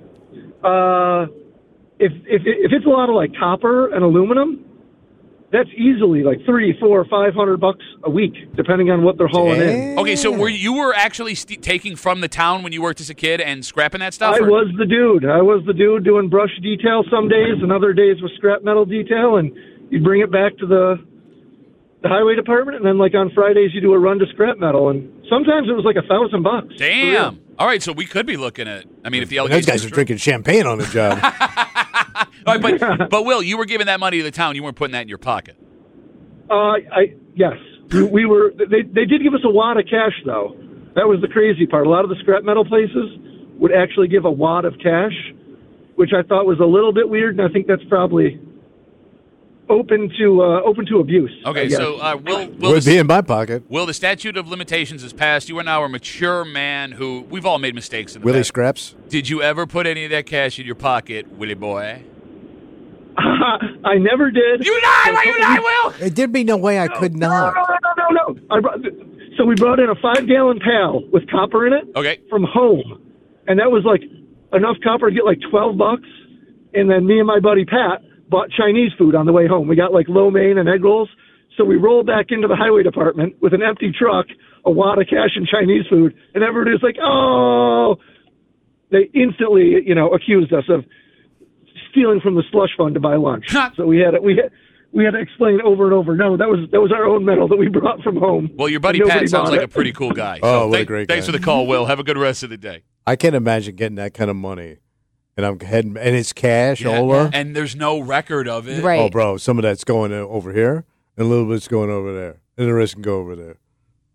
Uh, if if if it's a lot of like copper and aluminum, that's easily like three, four, five hundred bucks a week, depending on what they're hauling in. Okay, so were you were actually st- taking from the town when you worked as a kid and scrapping that stuff? I or- was the dude. I was the dude doing brush detail some days, and other days with scrap metal detail, and you'd bring it back to the the highway department, and then like on Fridays you do a run to scrap metal, and sometimes it was like a thousand bucks. Damn. All right, so we could be looking at. I mean, if the Those allegations guys are are true. drinking champagne on the job. All right, but but Will, you were giving that money to the town. You weren't putting that in your pocket. Uh, I yes, we, we were. They they did give us a wad of cash though. That was the crazy part. A lot of the scrap metal places would actually give a wad of cash, which I thought was a little bit weird, and I think that's probably open to uh, open to abuse. I Okay, guess. so uh, Will, Will, Would the, be in my pocket. Will, the statute of limitations has passed. You are now a mature man who we've all made mistakes in the Willie past. Scraps. Did you ever put any of that cash in your pocket, Willie boy? I never did. You lie, why you lie, Will? There did be no way I could No, not. no, no, no, no, no. I brought, so we brought in a five-gallon pail with copper in it. Okay. From home, and that was like enough copper to get like twelve bucks. And then me and my buddy Pat bought Chinese food on the way home. We got like lo mein and egg rolls. So we rolled back into the highway department with an empty truck, a wad of cash and Chinese food, and everybody was like, "Oh!" They instantly, you know, accused us of stealing from the slush fund to buy lunch. So we had we had we had to explain over and over. No, that was that was our own metal that we brought from home. Well, your buddy And nobody Pat sounds bought like it. a pretty cool guy. Oh, what a thank- great Thanks guy. for the call, Will. Have a good rest of the day. I can't imagine getting that kind of money, and I'm heading, and it's cash Yeah, all over. and there's no record of it. Right. Oh, bro, some of that's going over here, and a little bit's going over there, and the rest can go over there.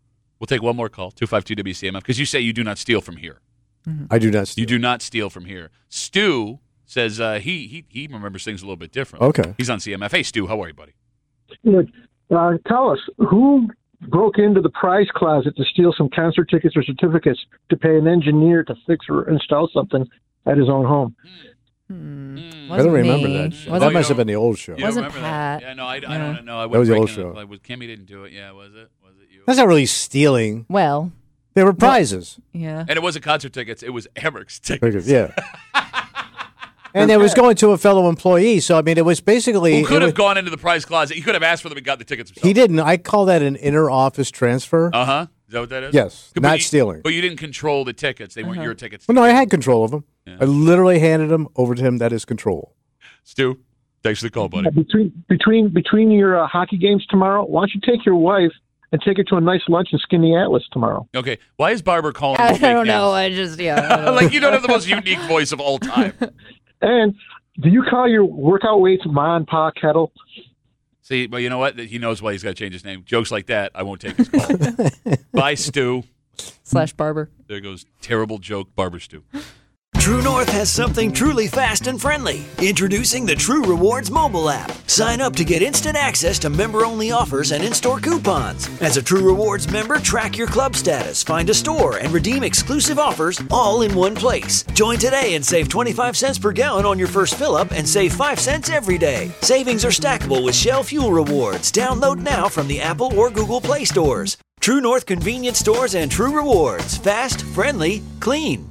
We'll take one more call, two five two W C M F, because you say you do not steal from here. Mm-hmm. I do not steal. You do not steal from here. Stu says uh, he, he he remembers things a little bit different. Okay. He's on C M F. Hey, Stu, how are you, buddy? Look, uh, tell us, who broke into the prize closet to steal some concert tickets or certificates to pay an engineer to fix or install something at his own home? Hmm. Mm. I don't remember me. that show. Wasn't that must have been the old show. Wasn't Pat. That? Yeah, no, I, yeah. I don't know. I that was the old show. Like, Kimmy didn't do it. Yeah, was it? Was it you? That's not really stealing. Well, they were prizes. Well, yeah. And it wasn't concert tickets. It was Emmerich tickets. Yeah. And it was going to a fellow employee, so I mean, it was basically. Who could have was, gone into the prize closet? He could have asked for them and got the tickets himself. He didn't. I call that an inter-office transfer. Uh huh. Is that what that is? Yes. But not you, stealing. But you didn't control the tickets. They weren't uh-huh. your tickets. Well, no, I had control of them. Yeah. I literally handed them over to him. That is control. Stu, thanks for the call, buddy. Uh, between between between your uh, hockey games tomorrow, why don't you take your wife and take her to a nice lunch in Skinny Atlas tomorrow? Okay. Why is Barber calling? I fake don't names? know. I just yeah. Like you don't have the most unique voice of all time. And do you call your workout weights Ma and Pa Kettle? See, but you know what? He knows why he's got to change his name. Jokes like that, I won't take his call. Bye, Stu. Slash Barber. There goes terrible joke, Barber Stu. True North has something truly fast and friendly. Introducing the True Rewards mobile app. Sign up to get instant access to member-only offers and in-store coupons. As a True Rewards member, track your club status, find a store, and redeem exclusive offers all in one place. Join today and save twenty-five cents per gallon on your first fill-up and save five cents every day. Savings are stackable with Shell Fuel Rewards. Download now from the Apple or Google Play stores. True North Convenience Stores and True Rewards. Fast, friendly, clean.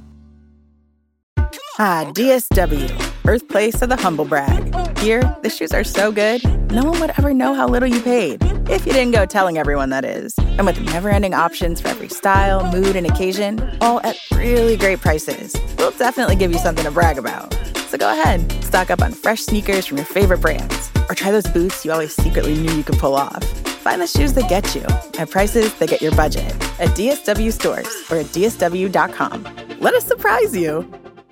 Ah, D S W, birthplace of the humble brag. Here, the shoes are so good, no one would ever know how little you paid. If you didn't go telling everyone, that is. And with never-ending options for every style, mood, and occasion, all at really great prices, we'll definitely give you something to brag about. So go ahead, stock up on fresh sneakers from your favorite brands, or try those boots you always secretly knew you could pull off. Find the shoes that get you at prices that get your budget at D S W stores or at D S W dot com. Let us surprise you.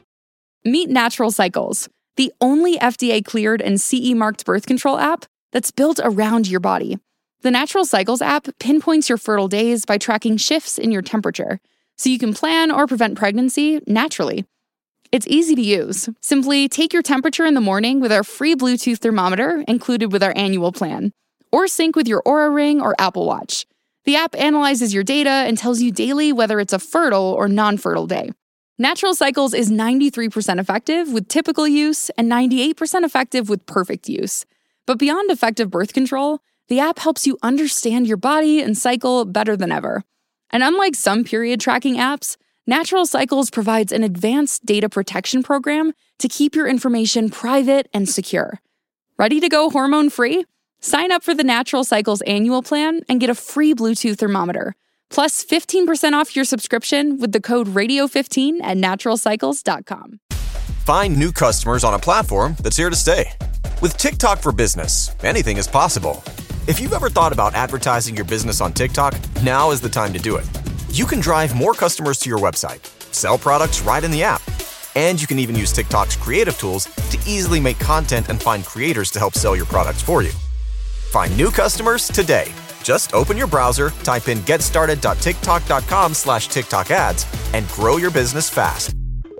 Meet Natural Cycles, the only F D A-cleared and C E-marked birth control app that's built around your body. The Natural Cycles app pinpoints your fertile days by tracking shifts in your temperature, so you can plan or prevent pregnancy naturally. It's easy to use. Simply take your temperature in the morning with our free Bluetooth thermometer included with our annual plan, or sync with your Oura Ring or Apple Watch. The app analyzes your data and tells you daily whether it's a fertile or non-fertile day. Natural Cycles is ninety-three percent effective with typical use and ninety-eight percent effective with perfect use. But beyond effective birth control, the app helps you understand your body and cycle better than ever. And unlike some period tracking apps, Natural Cycles provides an advanced data protection program to keep your information private and secure. Ready to go hormone-free? Sign up for the Natural Cycles annual plan and get a free Bluetooth thermometer, plus fifteen percent off your subscription with the code radio fifteen at natural cycles dot com. Find new customers on a platform that's here to stay. With TikTok for Business, anything is possible. If you've ever thought about advertising your business on TikTok, now is the time to do it. You can drive more customers to your website, sell products right in the app, and you can even use TikTok's creative tools to easily make content and find creators to help sell your products for you. Find new customers today. Just open your browser, type in getstarted.tiktok.com slash TikTok ads, and grow your business fast.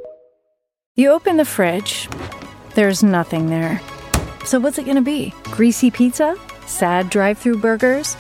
You open the fridge, there's nothing there. So what's it gonna be? Greasy pizza? Sad drive-thru burgers?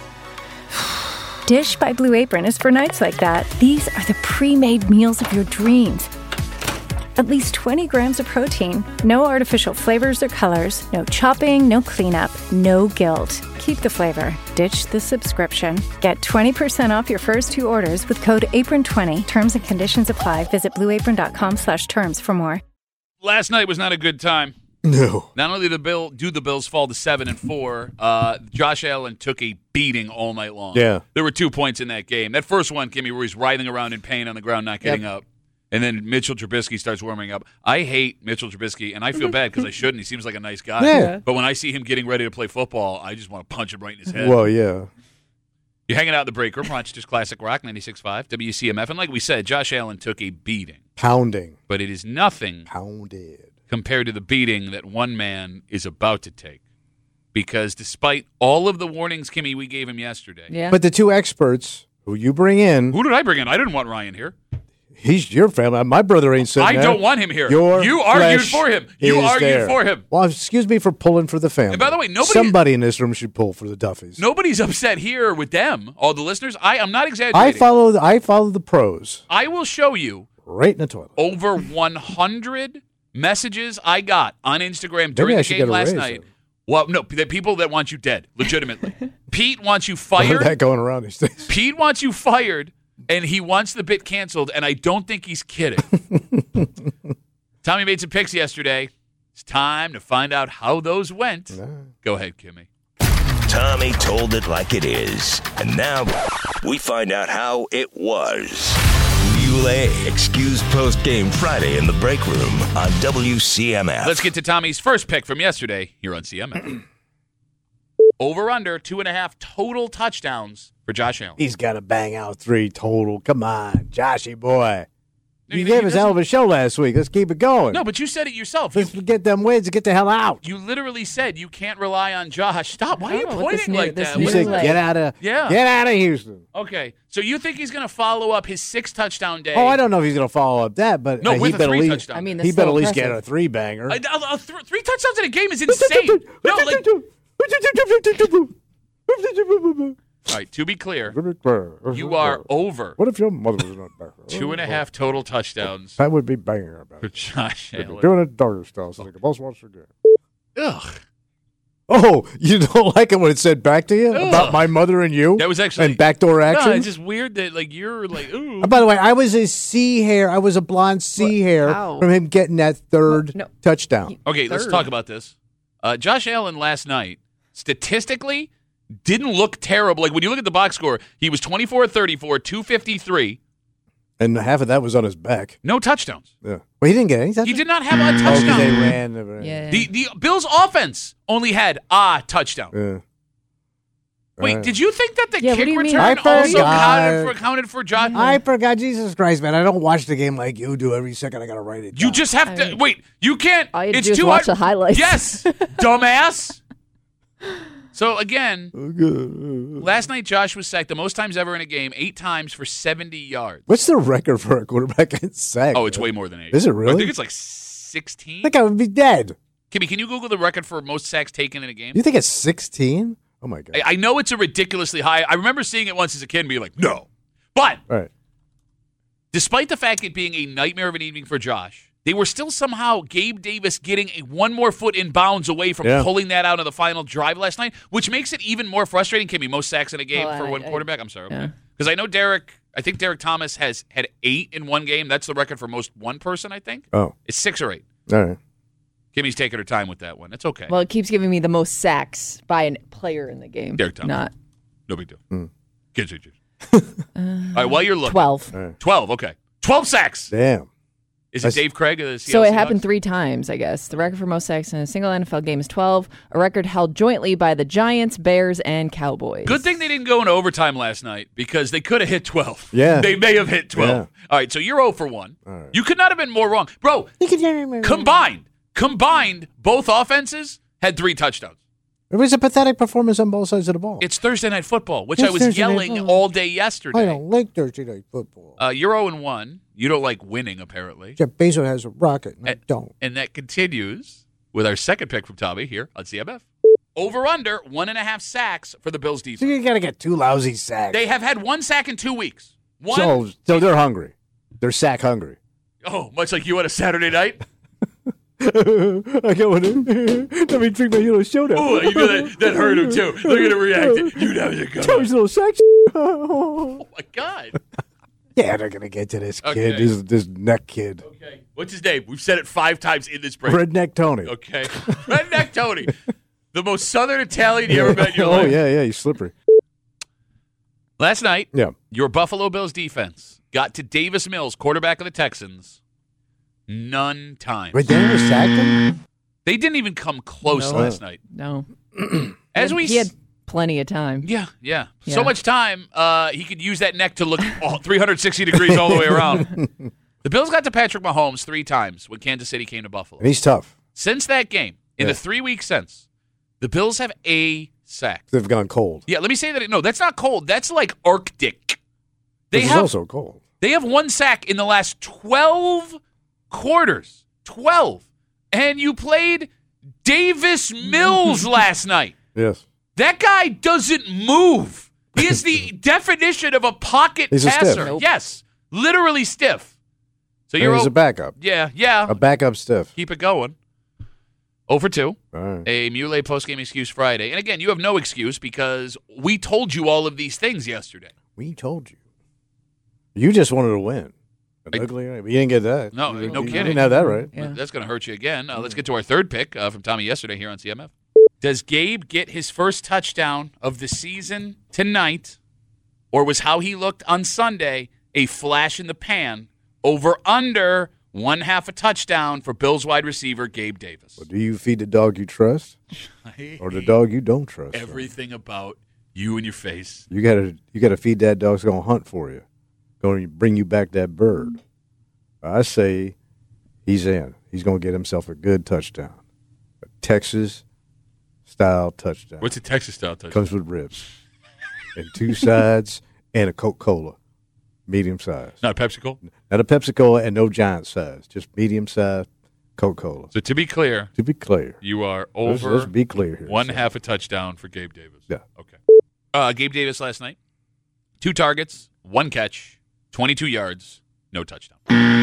Dish by Blue Apron is for nights like that. These are the pre-made meals of your dreams. At least twenty grams of protein, no artificial flavors or colors, no chopping, no cleanup, no guilt. Keep the flavor. Ditch the subscription. Get twenty percent off your first two orders with code apron twenty. Terms and conditions apply. Visit blueapron.com slash terms for more. Last night was not a good time. No. Not only did the Bill do the Bills fall to seven and four, uh, Josh Allen took a beating all night long. Yeah. There were two points in that game. That first one, Kimmy, where he's writhing around in pain on the ground, not getting Yep. up. And then Mitchell Trubisky starts warming up. I hate Mitchell Trubisky, and I feel bad because I shouldn't. He seems like a nice guy. Yeah. But when I see him getting ready to play football, I just want to punch him right in his head. Well, yeah. You're hanging out in the break room, Rochester's Classic Rock, ninety-six point five, W C M F. And like we said, Josh Allen took a beating. Pounding. But it is nothing Pounded. compared to the beating that one man is about to take. Because despite all of the warnings, Kimmy, we gave him yesterday. Yeah. But the two experts who you bring in. Who did I bring in? I didn't want Ryan here. He's your family. My brother ain't sitting I there. don't want him here. Your you argued flesh for him. You is argued there. for him. Well, excuse me for pulling for the family. And by the way, nobody- somebody in this room should pull for the Duffys. Nobody's upset here with them, all the listeners. I, I'm not exaggerating. I follow. The, I follow the pros. I will show you right in the toilet. Over one hundred messages I got on Instagram during Maybe I the should game get a last raise, night. then. Well, no, the people that want you dead, legitimately. Pete wants you Look fired. at that going around these days. Pete wants you fired, and he wants the bit canceled, and I don't think he's kidding. Tommy made some picks yesterday. It's time to find out how those went. Go ahead, Kimmy. Tommy told it like it is. And now we find out how it was. Mule Excuse Post Game Friday in the break room on W C M F. Let's get to Tommy's first pick from yesterday here on C M F. Over under two and a half total touchdowns for Josh Allen. He's got to bang out three total. Come on, Joshy boy. No, You you- gave he us a hell of a show last week. Let's keep it going. No, but you said it yourself. Let's get them wins and get the hell out. You literally said you can't rely on Josh. Stop. Why are you Oh, with this pointing new- like this that? You new said leg. get out of Yeah. get out of Houston. Okay, so you think he's going to follow up his six touchdown day? Oh, I don't know if he's going to follow up that, but No, uh, he with a better three at least, touchdown. I mean, he that's better so at least get impressive. a three banger. A- a- a th- three touchdowns in a game is insane. No, like, all right. To be clear, you are over What if your mother was not back? two and a half total touchdowns That would be banger about for it. Josh They've been Allen. doing it darker style, so they can both watch the game. Ugh. Oh, you don't like it when it said back to you about my mother and you? That was actually and backdoor action. No, it's just weird that like you're like ooh. Uh, By the way, I was a C hair. I was a blonde C hair How? from him getting that third No. touchdown. Okay, let's Third. talk about this. Uh, Josh Allen last night, statistically, didn't look terrible. Like when you look at the box score, he was twenty-four thirty-four, two fifty-three, And half of that was on his back. no touchdowns. Yeah. Well, he didn't get any touchdowns. He did not have a Oh, 'cause touchdown. they ran. they ran. Yeah. The the Bills' offense only had a touchdown. Yeah. Wait, Right. did you think that the Yeah, what kick do you mean? return I also forgot. counted for, counted for Josh? I forgot. Jesus Christ, man! I don't watch the game like you do. Every second, I gotta write it. You down. just have to wait. You can't. All you have to it's do is too watch hard. the highlights. Yes, dumbass. So again, last night Josh was sacked the most times ever in a game, eight times for seventy yards. What's the record for a quarterback getting sacked? Oh, it's way more than eight. Is it I really? think it's like sixteen. I think I would be dead. Kimmy, can you Google the record for most sacks taken in a game? You think it's sixteen? Oh my god! I, I know it's a ridiculously high. I remember seeing it once as a kid and being like, no. But All right. despite the fact it being a nightmare of an evening for Josh, they were still somehow Gabe Davis getting a one more foot in bounds away from Yeah. pulling that out of the final drive last night, which makes it even more frustrating. Kimmy, most sacks in a game Oh, for I- one I- quarterback. I'm sorry, yeah. because I know Derek. I think Derek Thomas has had eight in one game. That's the record for most one person. I think Oh, it's six or eight. all right. Kimmy's taking her time with that one. That's okay. Well, it keeps giving me the most sacks by a player in the game. Derek Thomas. Not No big deal. Mm. Kids are just. All right, while you're looking, twelve. All right. twelve. Okay, twelve sacks. Damn. Is it That's- Dave Craig of the So Seattle it happened Seahawks? three times, I guess. The record for most sacks in a single N F L game is twelve, a record held jointly by the Giants, Bears, and Cowboys. Good thing they didn't go into overtime last night because they could have hit twelve. Yeah. They may have hit twelve. All right, so you're zero for one. right. You could not have been more wrong. Bro, combined, combined, both offenses had three touchdowns. It was a pathetic performance on both sides of the ball. It's Thursday Night Football, which It's I was Thursday Night yelling Football. all day I yesterday. don't like Thursday night football. Uh, you're zero and one. You don't like winning, apparently. Jeff Bezos has a rocket, and I And- don't. And that continues with our second pick from Tommy here on C M F. Over under one and a half sacks for the Bills So defense. you got to get two lousy sacks. They have had one sack in two weeks. One. So, so they're hungry. They're sack hungry. Oh, much like you on a Saturday night. I go in there. Let me drink my yellow soda. Oh, you know that, that hurt him too. Look at him react. You know you're good. Tommy's little sack. Oh my God. Yeah, they're gonna get to this kid. Okay. This this neck kid. Okay. What's his name? We've said it five times in this break. Redneck Tony. Okay. Redneck Tony. The most Southern Italian you ever met in your oh life. yeah, yeah. He's slippery. Last night, Yeah. your Buffalo Bills defense got to Davis Mills, quarterback of the Texans, none times. Wait, Daniel sacked him. They didn't even come close No. last night. No. As He we had- he had plenty of time. Yeah, yeah, Yeah. So much time, uh, he could use that neck to look all three hundred sixty degrees all the way around. The Bills got to Patrick Mahomes three times when Kansas City came to Buffalo. And he's tough. Since that game, in Yeah. the three weeks since, the Bills have a sack. They've gone cold. Yeah, let me say that. No, that's not cold. That's like Arctic They This have is also cold. They have one sack in the last twelve quarters. twelve. And you played Davis Mills last night. Yes. That guy doesn't move. He is the definition of a pocket He's a passer. stiff. Nope. Yes, literally stiff. So And you're he's o- a backup. Yeah, yeah. A backup stiff. Keep it going. Over two. All right. A Muley postgame excuse Friday. And again, you have no excuse because we told you all of these things yesterday. We told you. You just wanted to win. An I- ugly, but you didn't get that. No, you, no you kidding. didn't have that right. That's going to hurt you again. Uh, let's get to our third pick uh, from Tommy yesterday here on C M F. Does Gabe get his first touchdown of the season tonight, or was how he looked on Sunday a flash in the pan? Over under one half a touchdown for Bills wide receiver Gabe Davis. Well, do you feed the dog you trust, or the dog you don't trust? Everything about you and your face. You gotta, you gotta feed that dog. It's gonna hunt for you, going to bring you back that bird. I say, he's in. He's gonna get himself a good touchdown, a Texas style touchdown. What's a Texas style touchdown? Comes with ribs, and two sides, and a Coca-Cola, medium size. Not a Pepsi-Cola? Not a Pepsi-Cola, and no giant size, just medium size Coca-Cola. So to be clear, To be clear, you are let's, over let's be clear here. one So, half a touchdown for Gabe Davis. Yeah. Okay. Uh, Gabe Davis last night, two targets, one catch, twenty-two yards, no touchdown.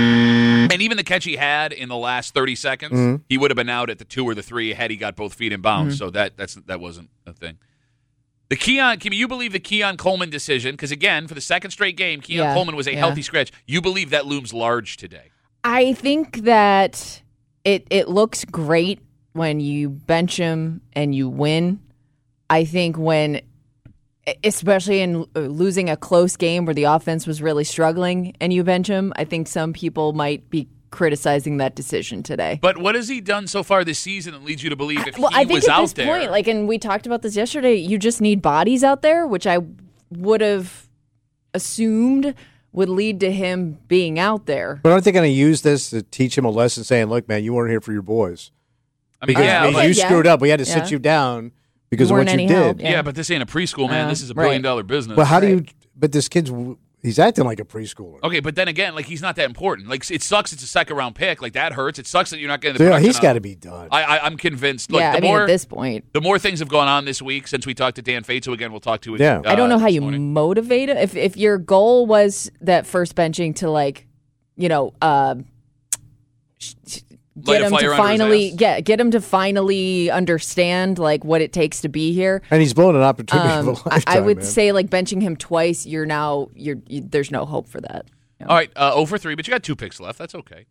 And even the catch he had in the last thirty seconds, Mhm. he would have been out at the two or the three had he got both feet in bounds. Mhm. So that that's that wasn't a thing. The Keon, can you believe the Keon Coleman decision? Because again, for the second straight game, Keon Yeah, Coleman was a yeah. healthy scratch. You believe that looms large today? I think that it it looks great when you bench him and you win. I think when, especially in losing a close game where the offense was really struggling and you bench him, I think some people might be criticizing that decision today. But what has he done so far this season that leads you to believe if Well, he I think was at out this there? point, like, and we talked about this yesterday, you just need bodies out there, which I would have assumed would lead to him being out there. But aren't they going to use this to teach him a lesson, saying, "Look, man, you weren't here for your boys. I mean, Because yeah, I mean, but- you yeah. screwed up. We had to Yeah. sit you down because You of weren't what you any did." help. yeah, but this ain't a preschool, man. Uh, this is a right. billion dollar business. Well, how do you? Right. But this kid's he's acting like a preschooler. Okay, but then again, like he's not that important. Like it sucks. It's a second round pick. Like that hurts. It sucks that you're not getting the So, yeah, production he's out. got to be done. I, I, I'm convinced. Look, yeah, the I mean, more at this point. the more things have gone on this week since we talked to Dan Fates, who again we'll talk to. Yeah. uh, I don't know how this you morning. motivate it. If if your goal was that first benching to like, you know, uh, sh- sh- Light get a him fire to under his finally ass. get get him to finally understand like what it takes to be here. and he's blowing an opportunity Um, of a I, lifetime. I would man. say like benching him twice. You're now you're you, there's no hope for that. All right, uh, over three, but you got two picks left. That's okay.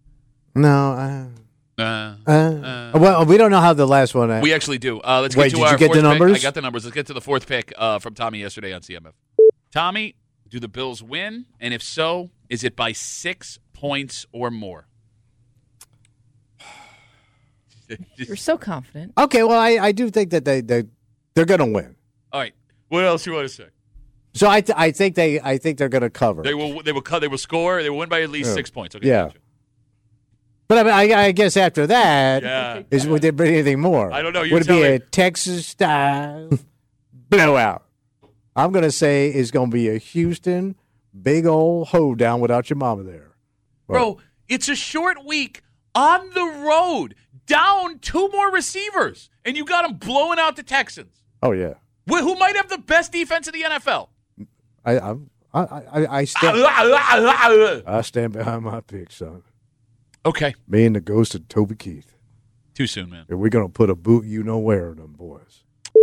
no. Uh, Uh, uh, well, we don't know how the last one. Uh, we actually do. Uh, let's Wait, get to did our you get fourth the pick. numbers? I got the numbers. Let's get to the fourth pick uh, from Tommy yesterday on C M F. Tommy, do the Bills win? And if so, is it by six points or more? You're so confident. okay, well, I, I do think that they they they're going to win. All right. What else you want to say? So I th- I think they I think they're going to cover. They will. They will. cut- They will score. They will win by at least Yeah. six points. Okay. Yeah. gotcha. But I, mean, I, I guess after that, Yeah. is would there be anything more? I don't know. You Would it tell be me. a Texas style blowout? I'm going to say it's going to be a Houston big old hoedown without your mama there. Bro, it's a short week on the road, down two more receivers, and you got them blowing out the Texans, Oh yeah, wh- who might have the best defense in the N F L. I I'm, I I I stand okay. I stand behind my pick, son. Me and the ghost of Toby Keith. Too soon, man. And we're going to put a boot you know where on them boys.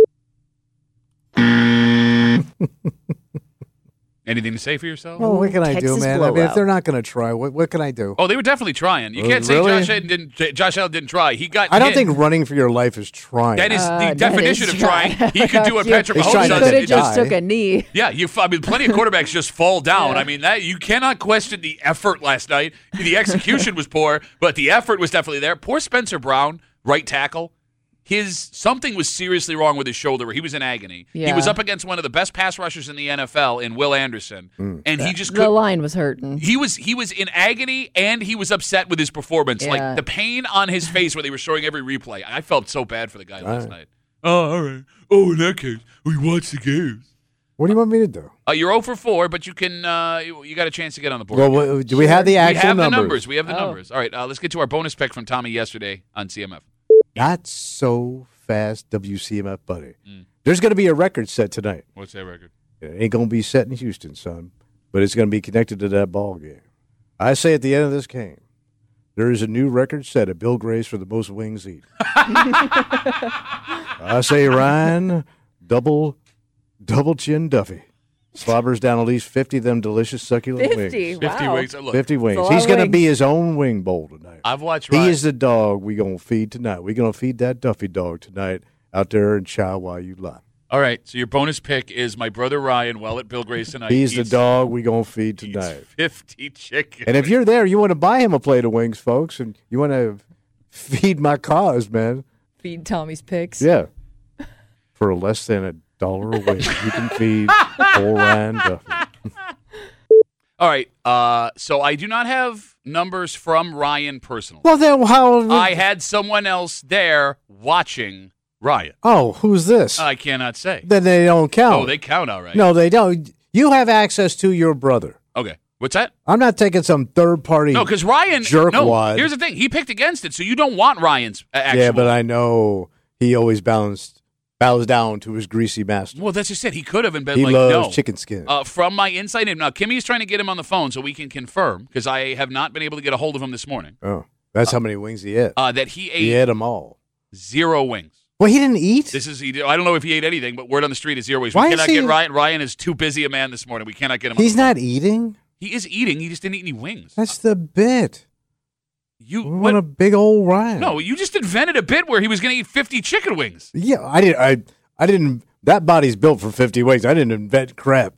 Anything to say for yourself? Well, what can I do, Texas man? I mean, if blowout. they're not going to try, what what can I do? Oh, they were definitely trying. You Uh, can't say really? Josh Allen didn't. Josh Allen didn't try. He got. I don't hit. think running for your life is trying. that is Uh, the that definition is of trying. He could do what You- Patrick He's Mahomes trying He not does. could to have just die. took a knee. Yeah, you. I mean, plenty of quarterbacks just fall down. I mean, that you cannot question the effort last night. The execution was poor, but the effort was definitely there. Poor Spencer Brown, right tackle. His something was seriously wrong with his shoulder where he was in agony. He Yeah. was up against one of the best pass rushers in the N F L in Will Anderson, and he just The couldn't. line was hurting. He was he was in agony and he was upset with his performance. Yeah. Like the pain on his face where they were showing every replay. I felt so bad for the guy last right. night. Oh, all right. Oh, in that case, we watched the games. What do you want me to do? Uh, you're zero for four, but you can. Uh, you, you got a chance to get on the board. Well, what, do we have the actual We have numbers? the numbers. We have the Oh. numbers. All right, uh, let's get to our bonus pick from Tommy yesterday on C M F. Not so fast, W C M F, buddy. Mm. There's going to be a record set tonight. What's that record? It ain't going to be set in Houston, son, but it's going to be connected to that ball game. I say at the end of this game, there is a new record set at Bill Gray's for the most wings eaten. I say Ryan, double, double chin Duffy. Slobbers down at least fifty of them delicious succulent fifty, wings. wow. fifty wings. Look, fifty wings. That's a lot He's of going to wings. be his own wing bowl tonight. I've watched. He Ryan. is the dog we going to feed tonight. We're going to feed that Duffy dog tonight out there in Chow while you lie. All right, so your bonus pick is my brother Ryan. Well, at Bill Gray's tonight, He's the eats- dog we going to feed eats tonight. Fifty chicken. And if you're there, you want to buy him a plate of wings, folks, and you want to feed my cause, man. Feed Tommy's picks. Yeah. For less than a dollar a week, you can feed poor Ryan Duffy. All right, uh, so I do not have numbers from Ryan personally. Well, then how? I had someone else there watching Ryan. Oh, who's this? I cannot say. Then they don't count. Oh, they count all right. No, they don't. You have access to your brother. Okay. What's that? I'm not taking some third party. No, because Ryan. jerkwad. No, here's the thing. He picked against it, so you don't want Ryan's uh, actual. Yeah, but I know he always balanced bows down to his greasy master. Well, that's just it. He could have and been He like, loves no. chicken skin. Uh, from my inside in. Now, Kimmy's trying to get him on the phone so we can confirm, because I have not been able to get a hold of him this morning, Oh, that's how many wings he ate. uh, that he ate he ate them all. zero wings. Well, he didn't eat. This is. He, I don't know if he ate anything, but word on the street is zero wings. We Why is cannot he- get Ryan. Ryan is too busy a man this morning. We cannot get him on He's the phone. not eating. He is eating. He just didn't eat any wings. That's the bit. You We what? want a big old Ryan. No, you just invented a bit where he was going to eat fifty chicken wings. Yeah, I didn't. I I didn't. That body's built for fifty wings. I didn't invent crap.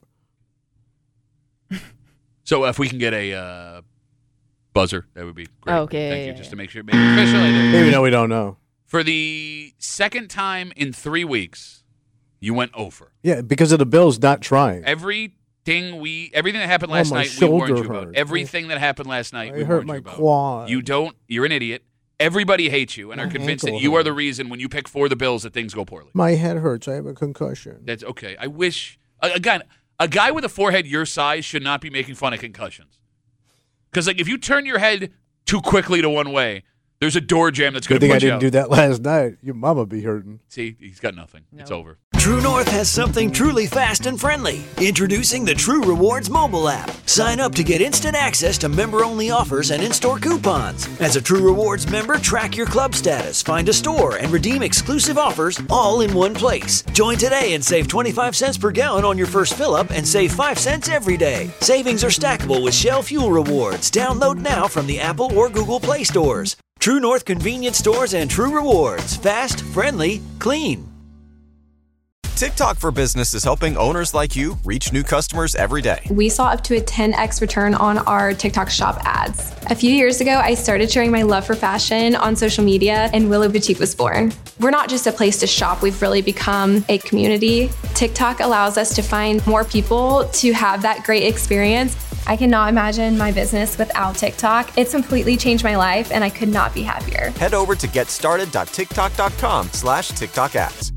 So if we can get a uh, buzzer, that would be great. Okay, Thank yeah, you. yeah, Just to make sure, make it official. I did. Maybe no, we don't know. For the second time in three weeks, you went over. Yeah, because of the Bills not trying. Everything we, everything that happened Oh, last my night, we warned shoulder you about. hurt. Everything that happened last night, I we hurt warned my you about. quad. You don't. You're an idiot. Everybody hates you and are My convinced that ankle you are hurt. the reason when you pick for the Bills that things go poorly. My head hurts. I have a concussion. That's okay. I wish a- again, a guy with a forehead your size should not be making fun of concussions. Because like if you turn your head too quickly to one way, there's a door jam that's going Good to thing I put you didn't out. do that last night. Your mama be hurting. See, he's got nothing. It's over. True North has something truly fast and friendly. Introducing the True Rewards mobile app. Sign up to get instant access to member-only offers and in-store coupons. As a True Rewards member, track your club status, find a store, and redeem exclusive offers all in one place. Join today and save twenty-five cents per gallon on your first fill-up and save five cents every day. Savings are stackable with Shell Fuel Rewards. Download now from the Apple or Google Play stores. True North convenience stores and True Rewards. Fast, friendly, clean. TikTok for Business is helping owners like you reach new customers every day. We saw up to a ten x return on our TikTok shop ads. A few years ago, I started sharing my love for fashion on social media, and Willow Boutique was born. We're not just a place to shop, we've really become a community. TikTok allows us to find more people to have that great experience. I cannot imagine my business without TikTok. It's completely changed my life, and I could not be happier. Head over to getstarted.tiktok.com slash TikTok ads.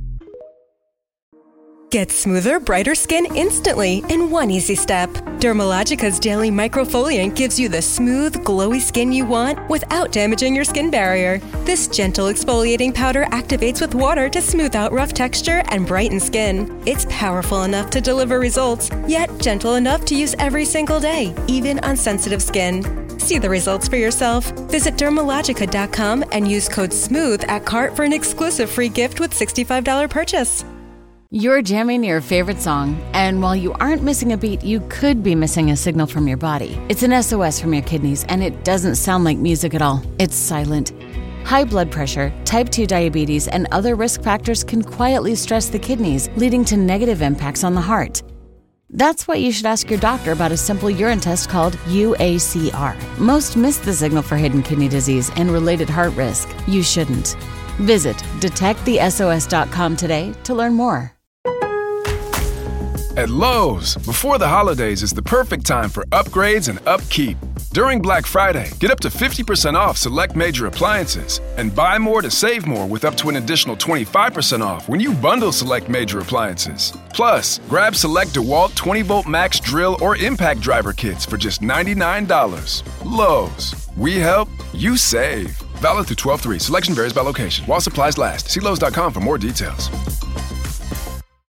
Get smoother, brighter skin instantly in one easy step. Dermalogica's Daily Microfoliant gives you the smooth, glowy skin you want without damaging your skin barrier. This gentle exfoliating powder activates with water to smooth out rough texture and brighten skin. It's powerful enough to deliver results, yet gentle enough to use every single day, even on sensitive skin. See the results for yourself. Visit dermalogica dot com and use code SMOOTH at cart for an exclusive free gift with sixty-five dollars purchase. You're jamming your favorite song, and while you aren't missing a beat, you could be missing a signal from your body. It's an S O S from your kidneys, and it doesn't sound like music at all. It's silent. High blood pressure, type two diabetes, and other risk factors can quietly stress the kidneys, leading to negative impacts on the heart. That's why you should ask your doctor about a simple urine test called U A C R. Most miss the signal for hidden kidney disease and related heart risk. You shouldn't. Visit detect the S O S dot com today to learn more. At Lowe's, before the holidays is the perfect time for upgrades and upkeep. During Black Friday, get up to fifty percent off select major appliances and buy more to save more with up to an additional twenty-five percent off when you bundle select major appliances. Plus, grab select DeWalt twenty volt max drill or impact driver kits for just ninety-nine dollars. Lowe's. We help, you save. Valid through twelve three. Selection varies by location. While supplies last. See Lowe's dot com for more details.